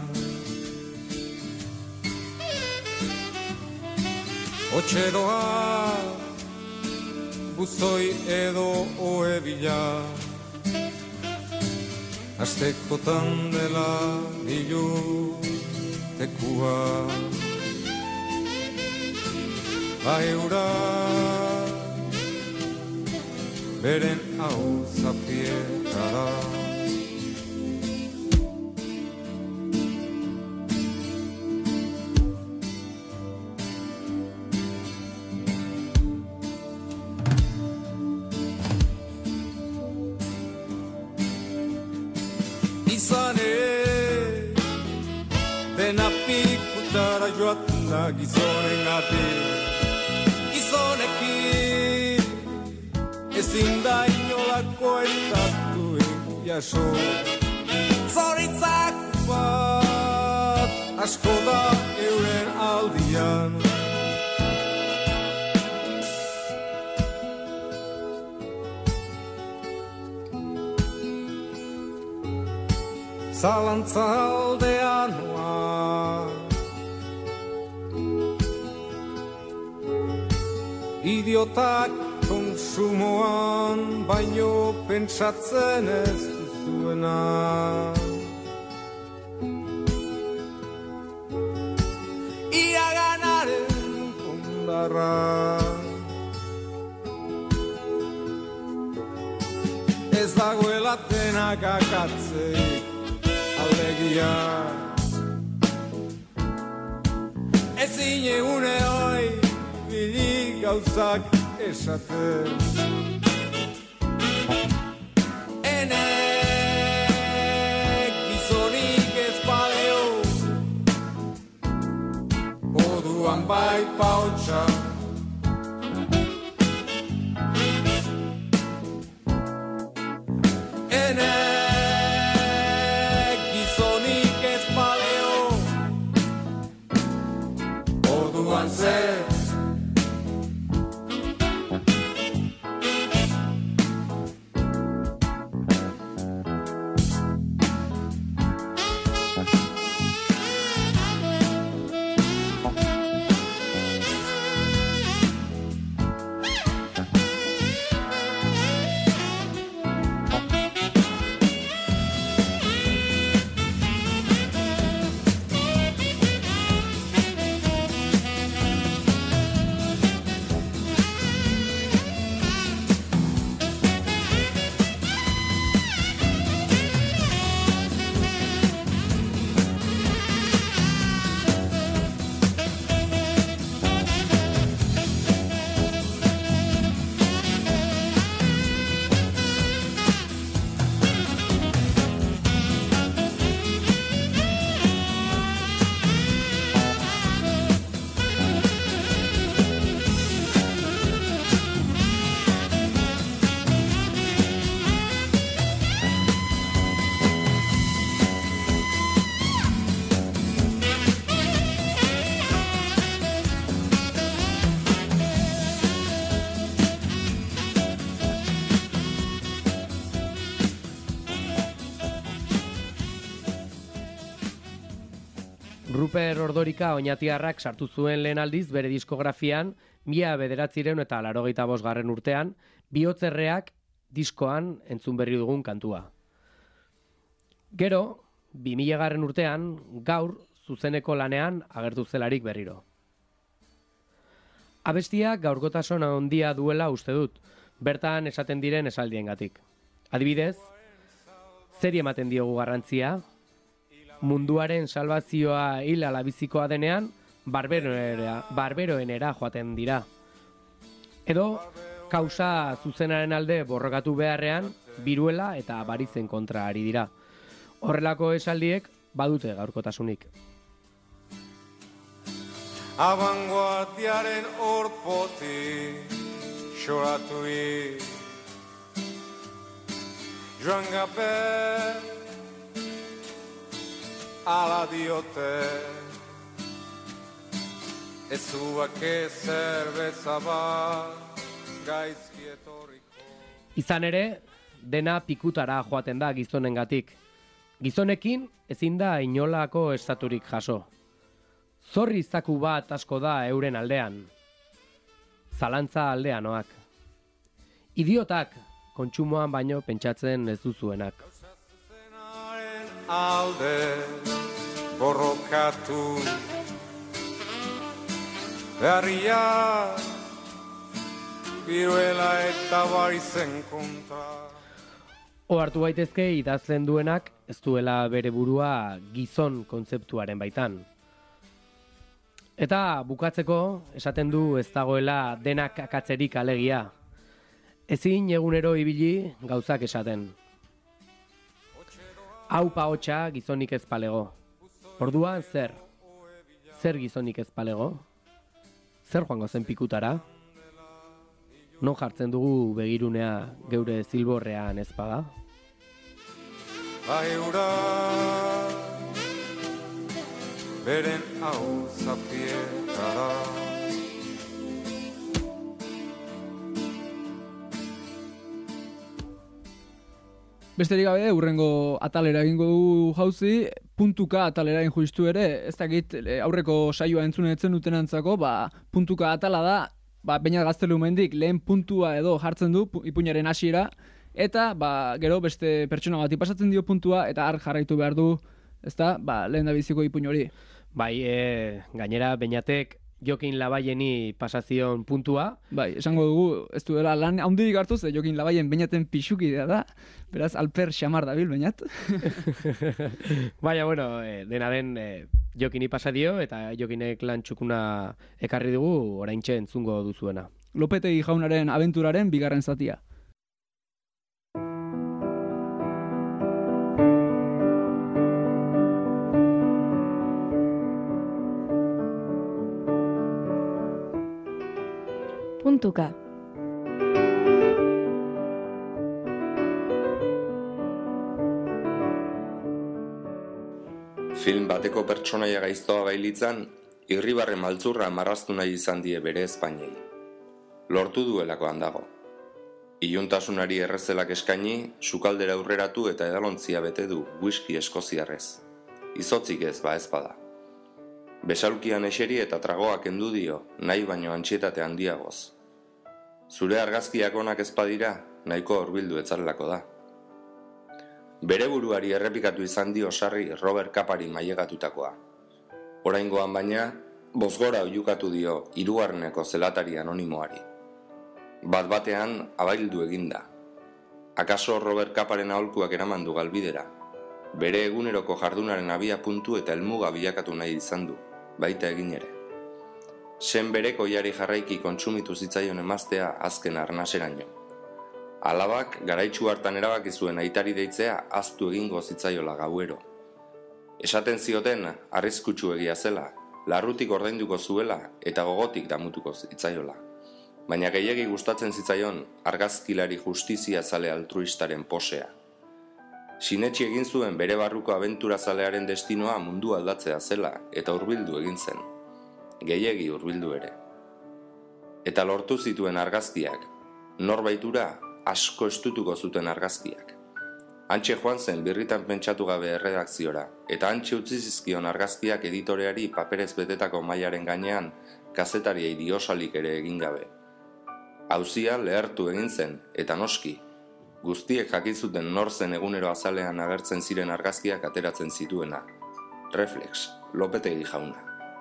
Speaker 10: Otxe doa, buzoi edo oe bila Aztekotan dela nilu tekua Baeura, beren hau zapietara joaten da gizonen gati gizonekin ezin da inolako entatu jaso zoritzak bat asko da euren aldian zalantza aldean idiotak konsumoan baino pentsatzen ez duzuena iraganaren ondarra ez dagoela denak akatzeik alegia ezin egune hoi gauzak esaten Enek gizonik ez baleo Oduan bai pautxa Enek gizonik ez baleo Oduan zer
Speaker 2: Ruper Ordorika oinatiarrak sartu zuen lehen aldiz bere diskografian mila bederatziehun eta laurogeita bosgarren urtean bihotzerreak diskoan entzun berri dugun kantua. Gero, bi milagarren urtean, gaur zuzeneko lanean agertu zelarik berriro. Abestiak gaurkotasun handia duela uste dut, bertan esaten diren esaldiengatik. Adibidez, zeri ematen diogu garrantzia, munduaren salbazioa hil ala bizikoa denean, barberoenera, barberoenera joaten dira. Edo, kausa zuzenaren alde borrokatu beharrean, biruela eta barizen kontra ari dira. Horrelako esaldiek badute gaurkotasunik.
Speaker 10: Abanguardiaren orpoti xoratui joan gabe ala diote ezuak zerbeza bat gaizki etorriko.
Speaker 2: Izan ere, dena pikutara joaten da gizonengatik. Gizonekin ezin da inolako estaturik jaso. Zorri zaku bat asko da euren aldean. Zalantza aldeanoak. Idiotak kontsumoan baino pentsatzen ez duzuenak.
Speaker 10: Alde borrokatu berria biruela eta barizen kontra.
Speaker 2: Ohartu gaitezke idazten duenak ez duela bere burua gizon kontzeptuaren baitan. Eta bukatzeko esaten du ez dagoela denak akatzerik alegia. Ezin egunero ibili gauzak esaten. Hau pahotsa gizonik ez palego. Orduan zer? Zer gizonik ez palego? Zer joango zen pikutara? Non jartzen dugu begirunea geure zilborrean ez bada?
Speaker 10: Baiura beren hau zapietara.
Speaker 3: Besterik gabe, urrengo atalera egingo du jauzi, puntuka atalera egin justu ere, ez dakit aurreko saioa entzunetzen dutenantzako, ba, puntuka atala da, ba, Beñat Gaztelumendik lehen puntua edo jartzen du ipuinaren hasiera, eta ba, gero beste pertsona bati pasatzen dio puntua, eta har jarraitu behar du, ezta, ba, lehen da biziko ipuin hori.
Speaker 2: Bai, e, gainera Beñatek Jokin Labaieni pasazion puntua.
Speaker 3: Bai, esango dugu, ez duela lan handirik hartu, ze Jokin Labaien Beñaten pixukidea da, beraz, alper xamar dabil Beñat.
Speaker 2: Baina, bueno, e, dena den e, Jokini pasadio, eta Jokinek lan txukuna ekarri dugu, oraintxe entzungo duzuena.
Speaker 3: Lopetegi jaunaren abenturaren bigarren zatia.
Speaker 1: Puntuka.
Speaker 11: Film bateko pertsonaia gaiztoa bailitzan, irribarre maltzurra marraztu nahi izan die bere Espainei. Lortu duelakoan dago. Iluntasunari errezelak eskaini, sukaldera aurreratu eta edalontzia bete du whisky eskoziarrez. Izotzik ez ba ezpada. Besalukian eseri eta tragoak kendu dio, nahi baino antxietate handiagoz. Zure argazkiak onak ezpadira, nahiko hurbildu etzarelako da. Bere buruari errepikatu izan dio sarri Robert Capari mailegatutakoa. Oraingoan baina, bozgora oiukatu dio hirugarreneko zelatari anonimoari. Bat batean abaildu eginda. Akaso Robert Caparen aholkuak eraman du galbidera. Bere eguneroko jardunaren abia puntu eta helmuga bilakatu nahi izan du, baita egin ere. Sen bereko jari jarraiki kontsumitu zitzaion emaztea azken arnaseraino. Alabak garaitsu hartan erabaki zuen aitari deitzea aztu egingo zitzaiola gauero. Esaten zioten arriskutsu egia zela, larrutik ordainduko zuela eta gogotik damutuko zitzaiola. Baina gehiegi gustatzen zitzaion argazkilari justizia zale altruistaren posea. Sinetsi egin zuen bere barruko abenturazalearen destinoa mundu aldatzea zela eta hurbildu egin zen. Gehiegi hurbildu ere. Eta lortu zituen argazkiak, norbaitura asko estutuko zuten argazkiak. Antxe joan zen birritan pentsatu gabe erredakziora, eta antxe utzi zizkion argazkiak editoreari paperez betetako mailaren gainean kazetariei diosalik ere egin gabe. Auzia lehertu egin zen, eta noski, guztiek jakizuten nor zen egunero azalean agertzen ziren argazkiak ateratzen zituena. Reflex, Lopetegi jauna.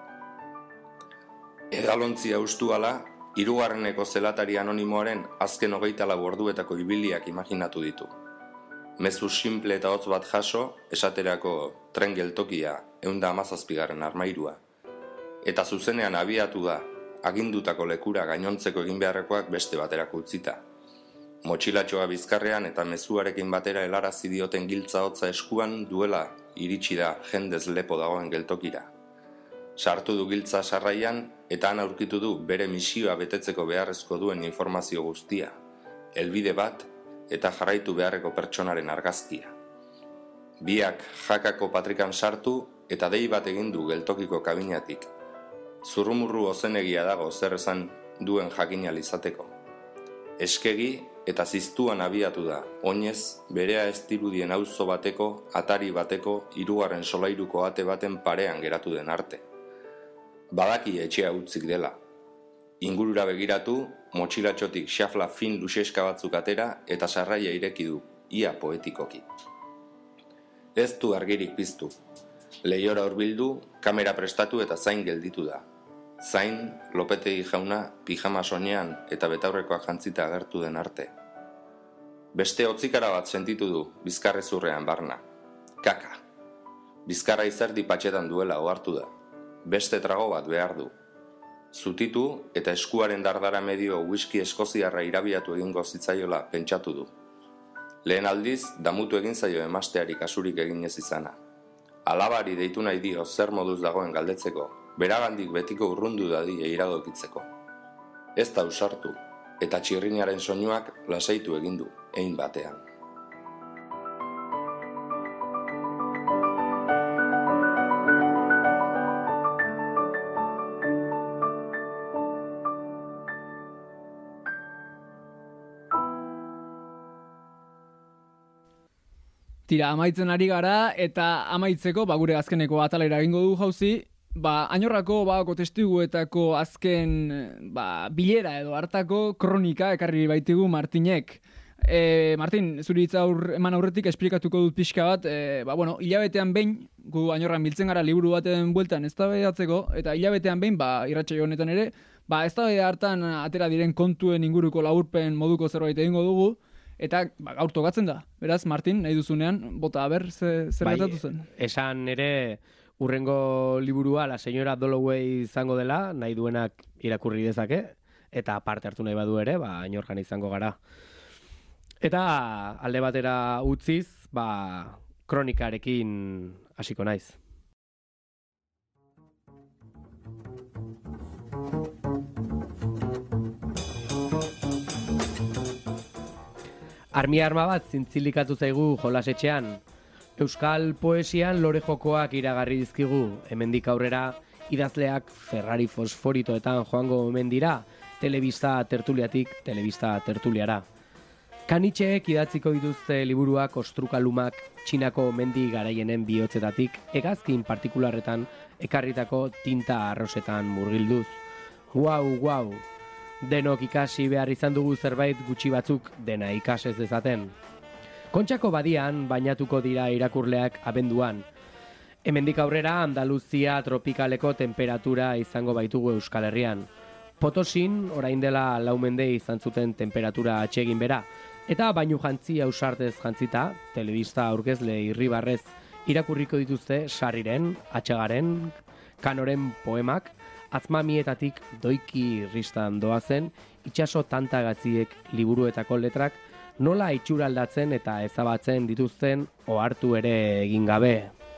Speaker 11: Edalontzia ustu ala, hirugarreneko zelatari anonimoaren azken hogeita lau orduetako ibiliak imaginatu ditu. Mezu simple eta hotz bat jaso, esaterako tren geltokia ehun eta hamazazpigarren armairua. Eta zuzenean abiatu da, agindutako lekura gainontzeko egin beharrekoak beste baterako utzita. Motxilatxoa bizkarrean eta mezuarekin batera helarazi dioten giltza hotza eskuan duela iritsi da jendez lepo dagoen geltokira. Sartu du giltza sarraian eta han aurkitu du bere misioa betetzeko beharrezko duen informazio guztia, helbide bat eta jarraitu beharreko pertsonaren argazkia. Biak jakako patrikan sartu eta dei bat egin du geltokiko kabinatik. Zurrumurru ozenegia dago zer esan duen jakin izateko. Eskegi eta ziztuan abiatu da, oinez berea ez dirudien auzo bateko, atari bateko, hirugarren solairuko ate baten parean geratu den arte. Badaki etxea utzik dela. Ingurura begiratu, motxilatxotik xafla fin luxeska batzuk atera eta sarraia ireki du, ia poetikoki. Ez du argirik piztu. Lehiora hurbildu, kamera prestatu eta zain gelditu da. Zain, Lopetegi jauna, pijama soinean eta betaurrekoak jantzita agertu den arte. Beste hotzikara bat sentitu du, bizkarrezurrean barna. Kaka. Bizkarra izerdi patxetan duela ohartu da. Beste trago bat behar du. Zutitu eta eskuaren dardara medio whisky eskoziarra irabiatu egingo zitzaiola pentsatu du. Lehen aldiz, damutu egin zaio emasteari kasurik egin ez izana. Alabari deitu nahi dio zer moduz dagoen galdetzeko, beragandik betiko urrundu dadie iradokitzeko. Ez da usartu, eta txirrinaren soinuak lasaitu egin du, hein batean.
Speaker 3: Tira, amaitzen ari gara, eta amaitzeko, ba, gure azkeneko atalera egingo du jauzi, ba, Añorrako bagako testiguetako azken ba, bilera edo hartako kronika ekarri baitigu Martinek. E, Martin, zuri hitza aur, eman aurretik esplikatuko dut pixka bat, e, ba, bueno, hilabetean behin, gu Añorran biltzen gara liburu baten bueltan eztabaidatzeko, eta hilabetean behin, ba, irratsaio honetan ere, ba, eztabaida hartan atera diren kontuen inguruko laburpen moduko zerbait egingo dugu, eta ba, gaur tokatzen da. Beraz, Martin, nahi duzunean, bota haber, zer
Speaker 2: bai,
Speaker 3: gertatu zen?
Speaker 2: Esan ere, urrengo liburua La señora Dalloway izango dela, nahi duenak irakurri dezake, eta parte hartu nahi badu ere, ba, Añorjan izango gara. Eta alde batera utziz, ba, kronikarekin hasiko naiz. Armi arma bat zintzilikatu zaigu jolasetxean. Euskal poesian lore jokoak iragarri dizkigu, hemendik aurrera idazleak Ferrari fosforitoetan joango omen dira, telebista tertuliatik telebista tertuliara. Kanitxeek idatziko dituzte liburuak ostrukalumak Txinako mendi garaienen bihotzetatik hegazkin partikularretan ekarritako tinta arrosetan murgilduz. Guau, guau! Denok ikasi behar izan dugu zerbait gutxi batzuk dena ikasez dezaten. Kontxako badian bainatuko dira irakurleak abenduan. Hemendik aurrera Andaluzia tropikaleko temperatura izango baitugu Euskal Herrian. Potosin orain dela lau mende izan zuten temperatura atsegin bera, eta bainu jantzi ausartez jantzita, telebista aurkezle irribarrez irakurriko dituzte Sarriren, Atxagaren, Kanoren poemak, Atzmamietatik doiki irristan doazen, itxaso tantagatziek liburuetako letrak nola itxuraldatzen eta ezabatzen dituzten ohartu ere egin gabe.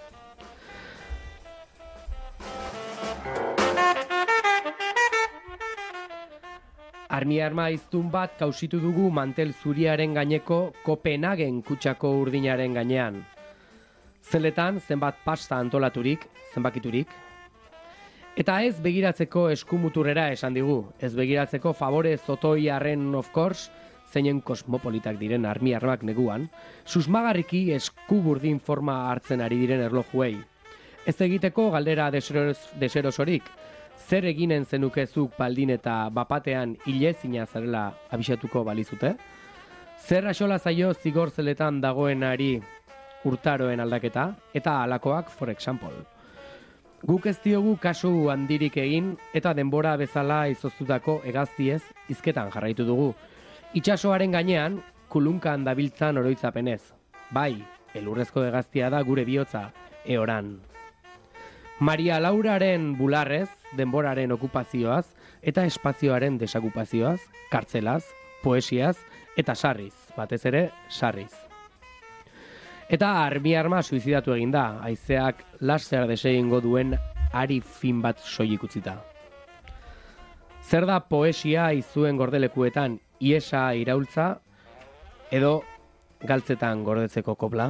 Speaker 2: Armi arma iztun bat kausitu dugu mantel zuriaren gaineko Kopenhagen kutsako urdinaren gainean. Zeletan zenbat pasta antolaturik, zenbakiturik, eta ez begiratzeko eskumuturrera esan digu, ez begiratzeko favore zotoi arren of course, zeinen kosmopolitak diren armi armak neguan, susmagarriki eskuburdin forma hartzen ari diren erlojuei. Ez egiteko galdera deserosorik, zer eginen zenukezuk baldin eta bapatean hilezina zarela abisatuko balizute? Zer axola zaio zigor zeletan dagoenari urtaroen aldaketa, eta halakoak, for example. Guk ez diogu kasu handirik egin eta denbora bezala izoztutako hegaztiez hizketan jarraitu dugu. Itsasoaren gainean, kulunkan dabiltzan oroitzapenez. Bai, elurrezko hegaztia da gure bihotza, eoran. Maria Lauraren bularrez, denboraren okupazioaz eta espazioaren desokupazioaz, kartzelaz, poesiaz eta sarriz, batez ere sarriz. Eta armi arma suizidatu egin da, haizeak laser desegingo duen ari fin bat soilik utzita. Zer da poesia izuen gordelekuetan iesa iraultza edo galtzetan gordetzeko kopla?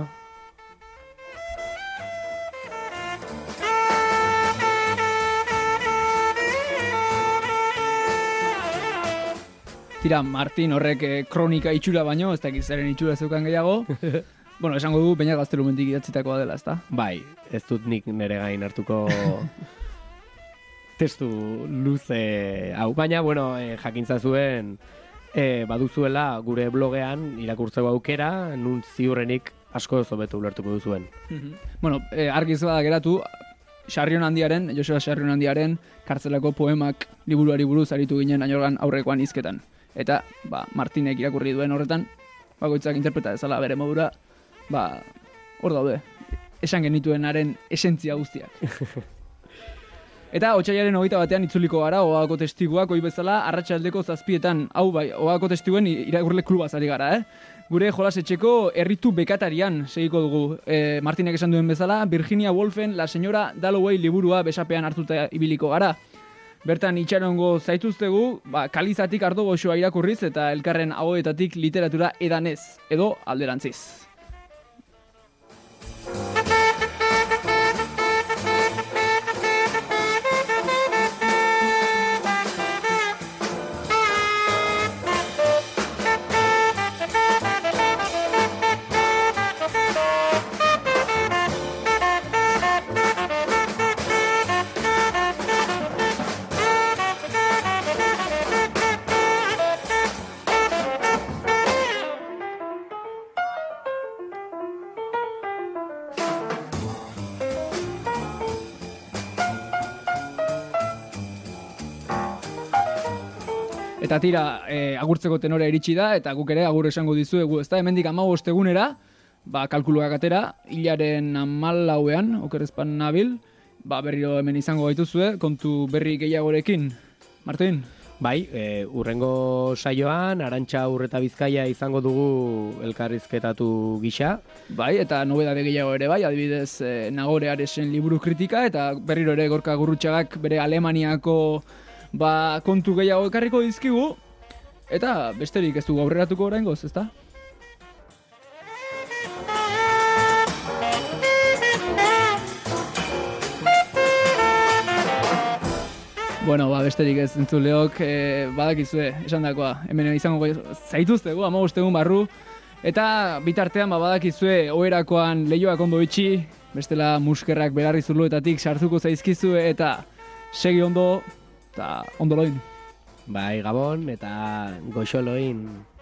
Speaker 3: Tira, Martin horrek eh, kronika itxura baino, ez dakiz zaren itxura zeukan gehiago. Bueno, esango dugu Beñat Gaztelumendik idatzitakoa dela, ezta?
Speaker 2: Bai, ez dut nik nere gain hartuko testu luze hau. Baina, bueno, eh, jakintza zuen eh, baduzuela gure blogean irakurtzeko aukera, nun ziurrenik asko zobetu ulertuko duzuen.
Speaker 3: Bueno, eh, argiz bada geratu, Sarrion Handiaren, Joseba Sarrion Handiaren kartzelako poemak liburuari buruz aritu ginen Añorgan aurrekoan hizketan. Eta, ba, Martinek irakurri duen horretan, bakoitzak interpreta dezala bere modura, ba, hor daude, esan genituenaren esentzia guztiak. Eta otsailaren hogeita batean itzuliko gara, Ohagako testiguak, oi bezala, arratsaldeko zazpietan, hau bai, Ohagako testiguen irakurle klubaz ari gara, eh? Gure jolasetxeko erritu bekatarian segiko dugu. E, Martinek esan duen bezala, Virginia Woolfen La Señora Dalloway liburua besapean hartuta ibiliko gara. Bertan itxarongo zaituztegu, ba, kalizatik ardo goxoa irakurriz eta elkarren ahoetatik literatura edanez, edo alderantziz. Eta tira, e, agurtzeko tenora iritsi da, eta guk ere agur esango dizuegu, ez da, hemendik hamabost egunera, ba, kalkuluak atera, hilaren hamalauean, okerrezpan nabil, ba, berriro hemen izango gaituzue, kontu berri gehiagorekin. Martin?
Speaker 2: Bai, e, urrengo saioan, Arantxa Urreta Bizkaia izango dugu elkarrizketatu gisa.
Speaker 3: Bai, eta nobedade gehiago ere bai, adibidez e, Nagore Aresen liburu kritika, eta berriro ere Gorka Gurrutxagak bere Alemaniako ba, kontu gehiago ekarriko dizkigu, eta besterik ez dugu aurreratuko oraingoz, ezta? Bueno, ba, besterik ez entzuleok, e, badakizue, esan dakoa, hemen izango zaituztegu, hamabost egun barru, eta bitartean ba, badakizue, oherakoan lehioak ondo itxi, bestela muskerrak belarri zuluetatik sartuko zaizkizue, eta segi ondo, eta ondo loin.
Speaker 2: Bai, Gabon, eta goxo loin.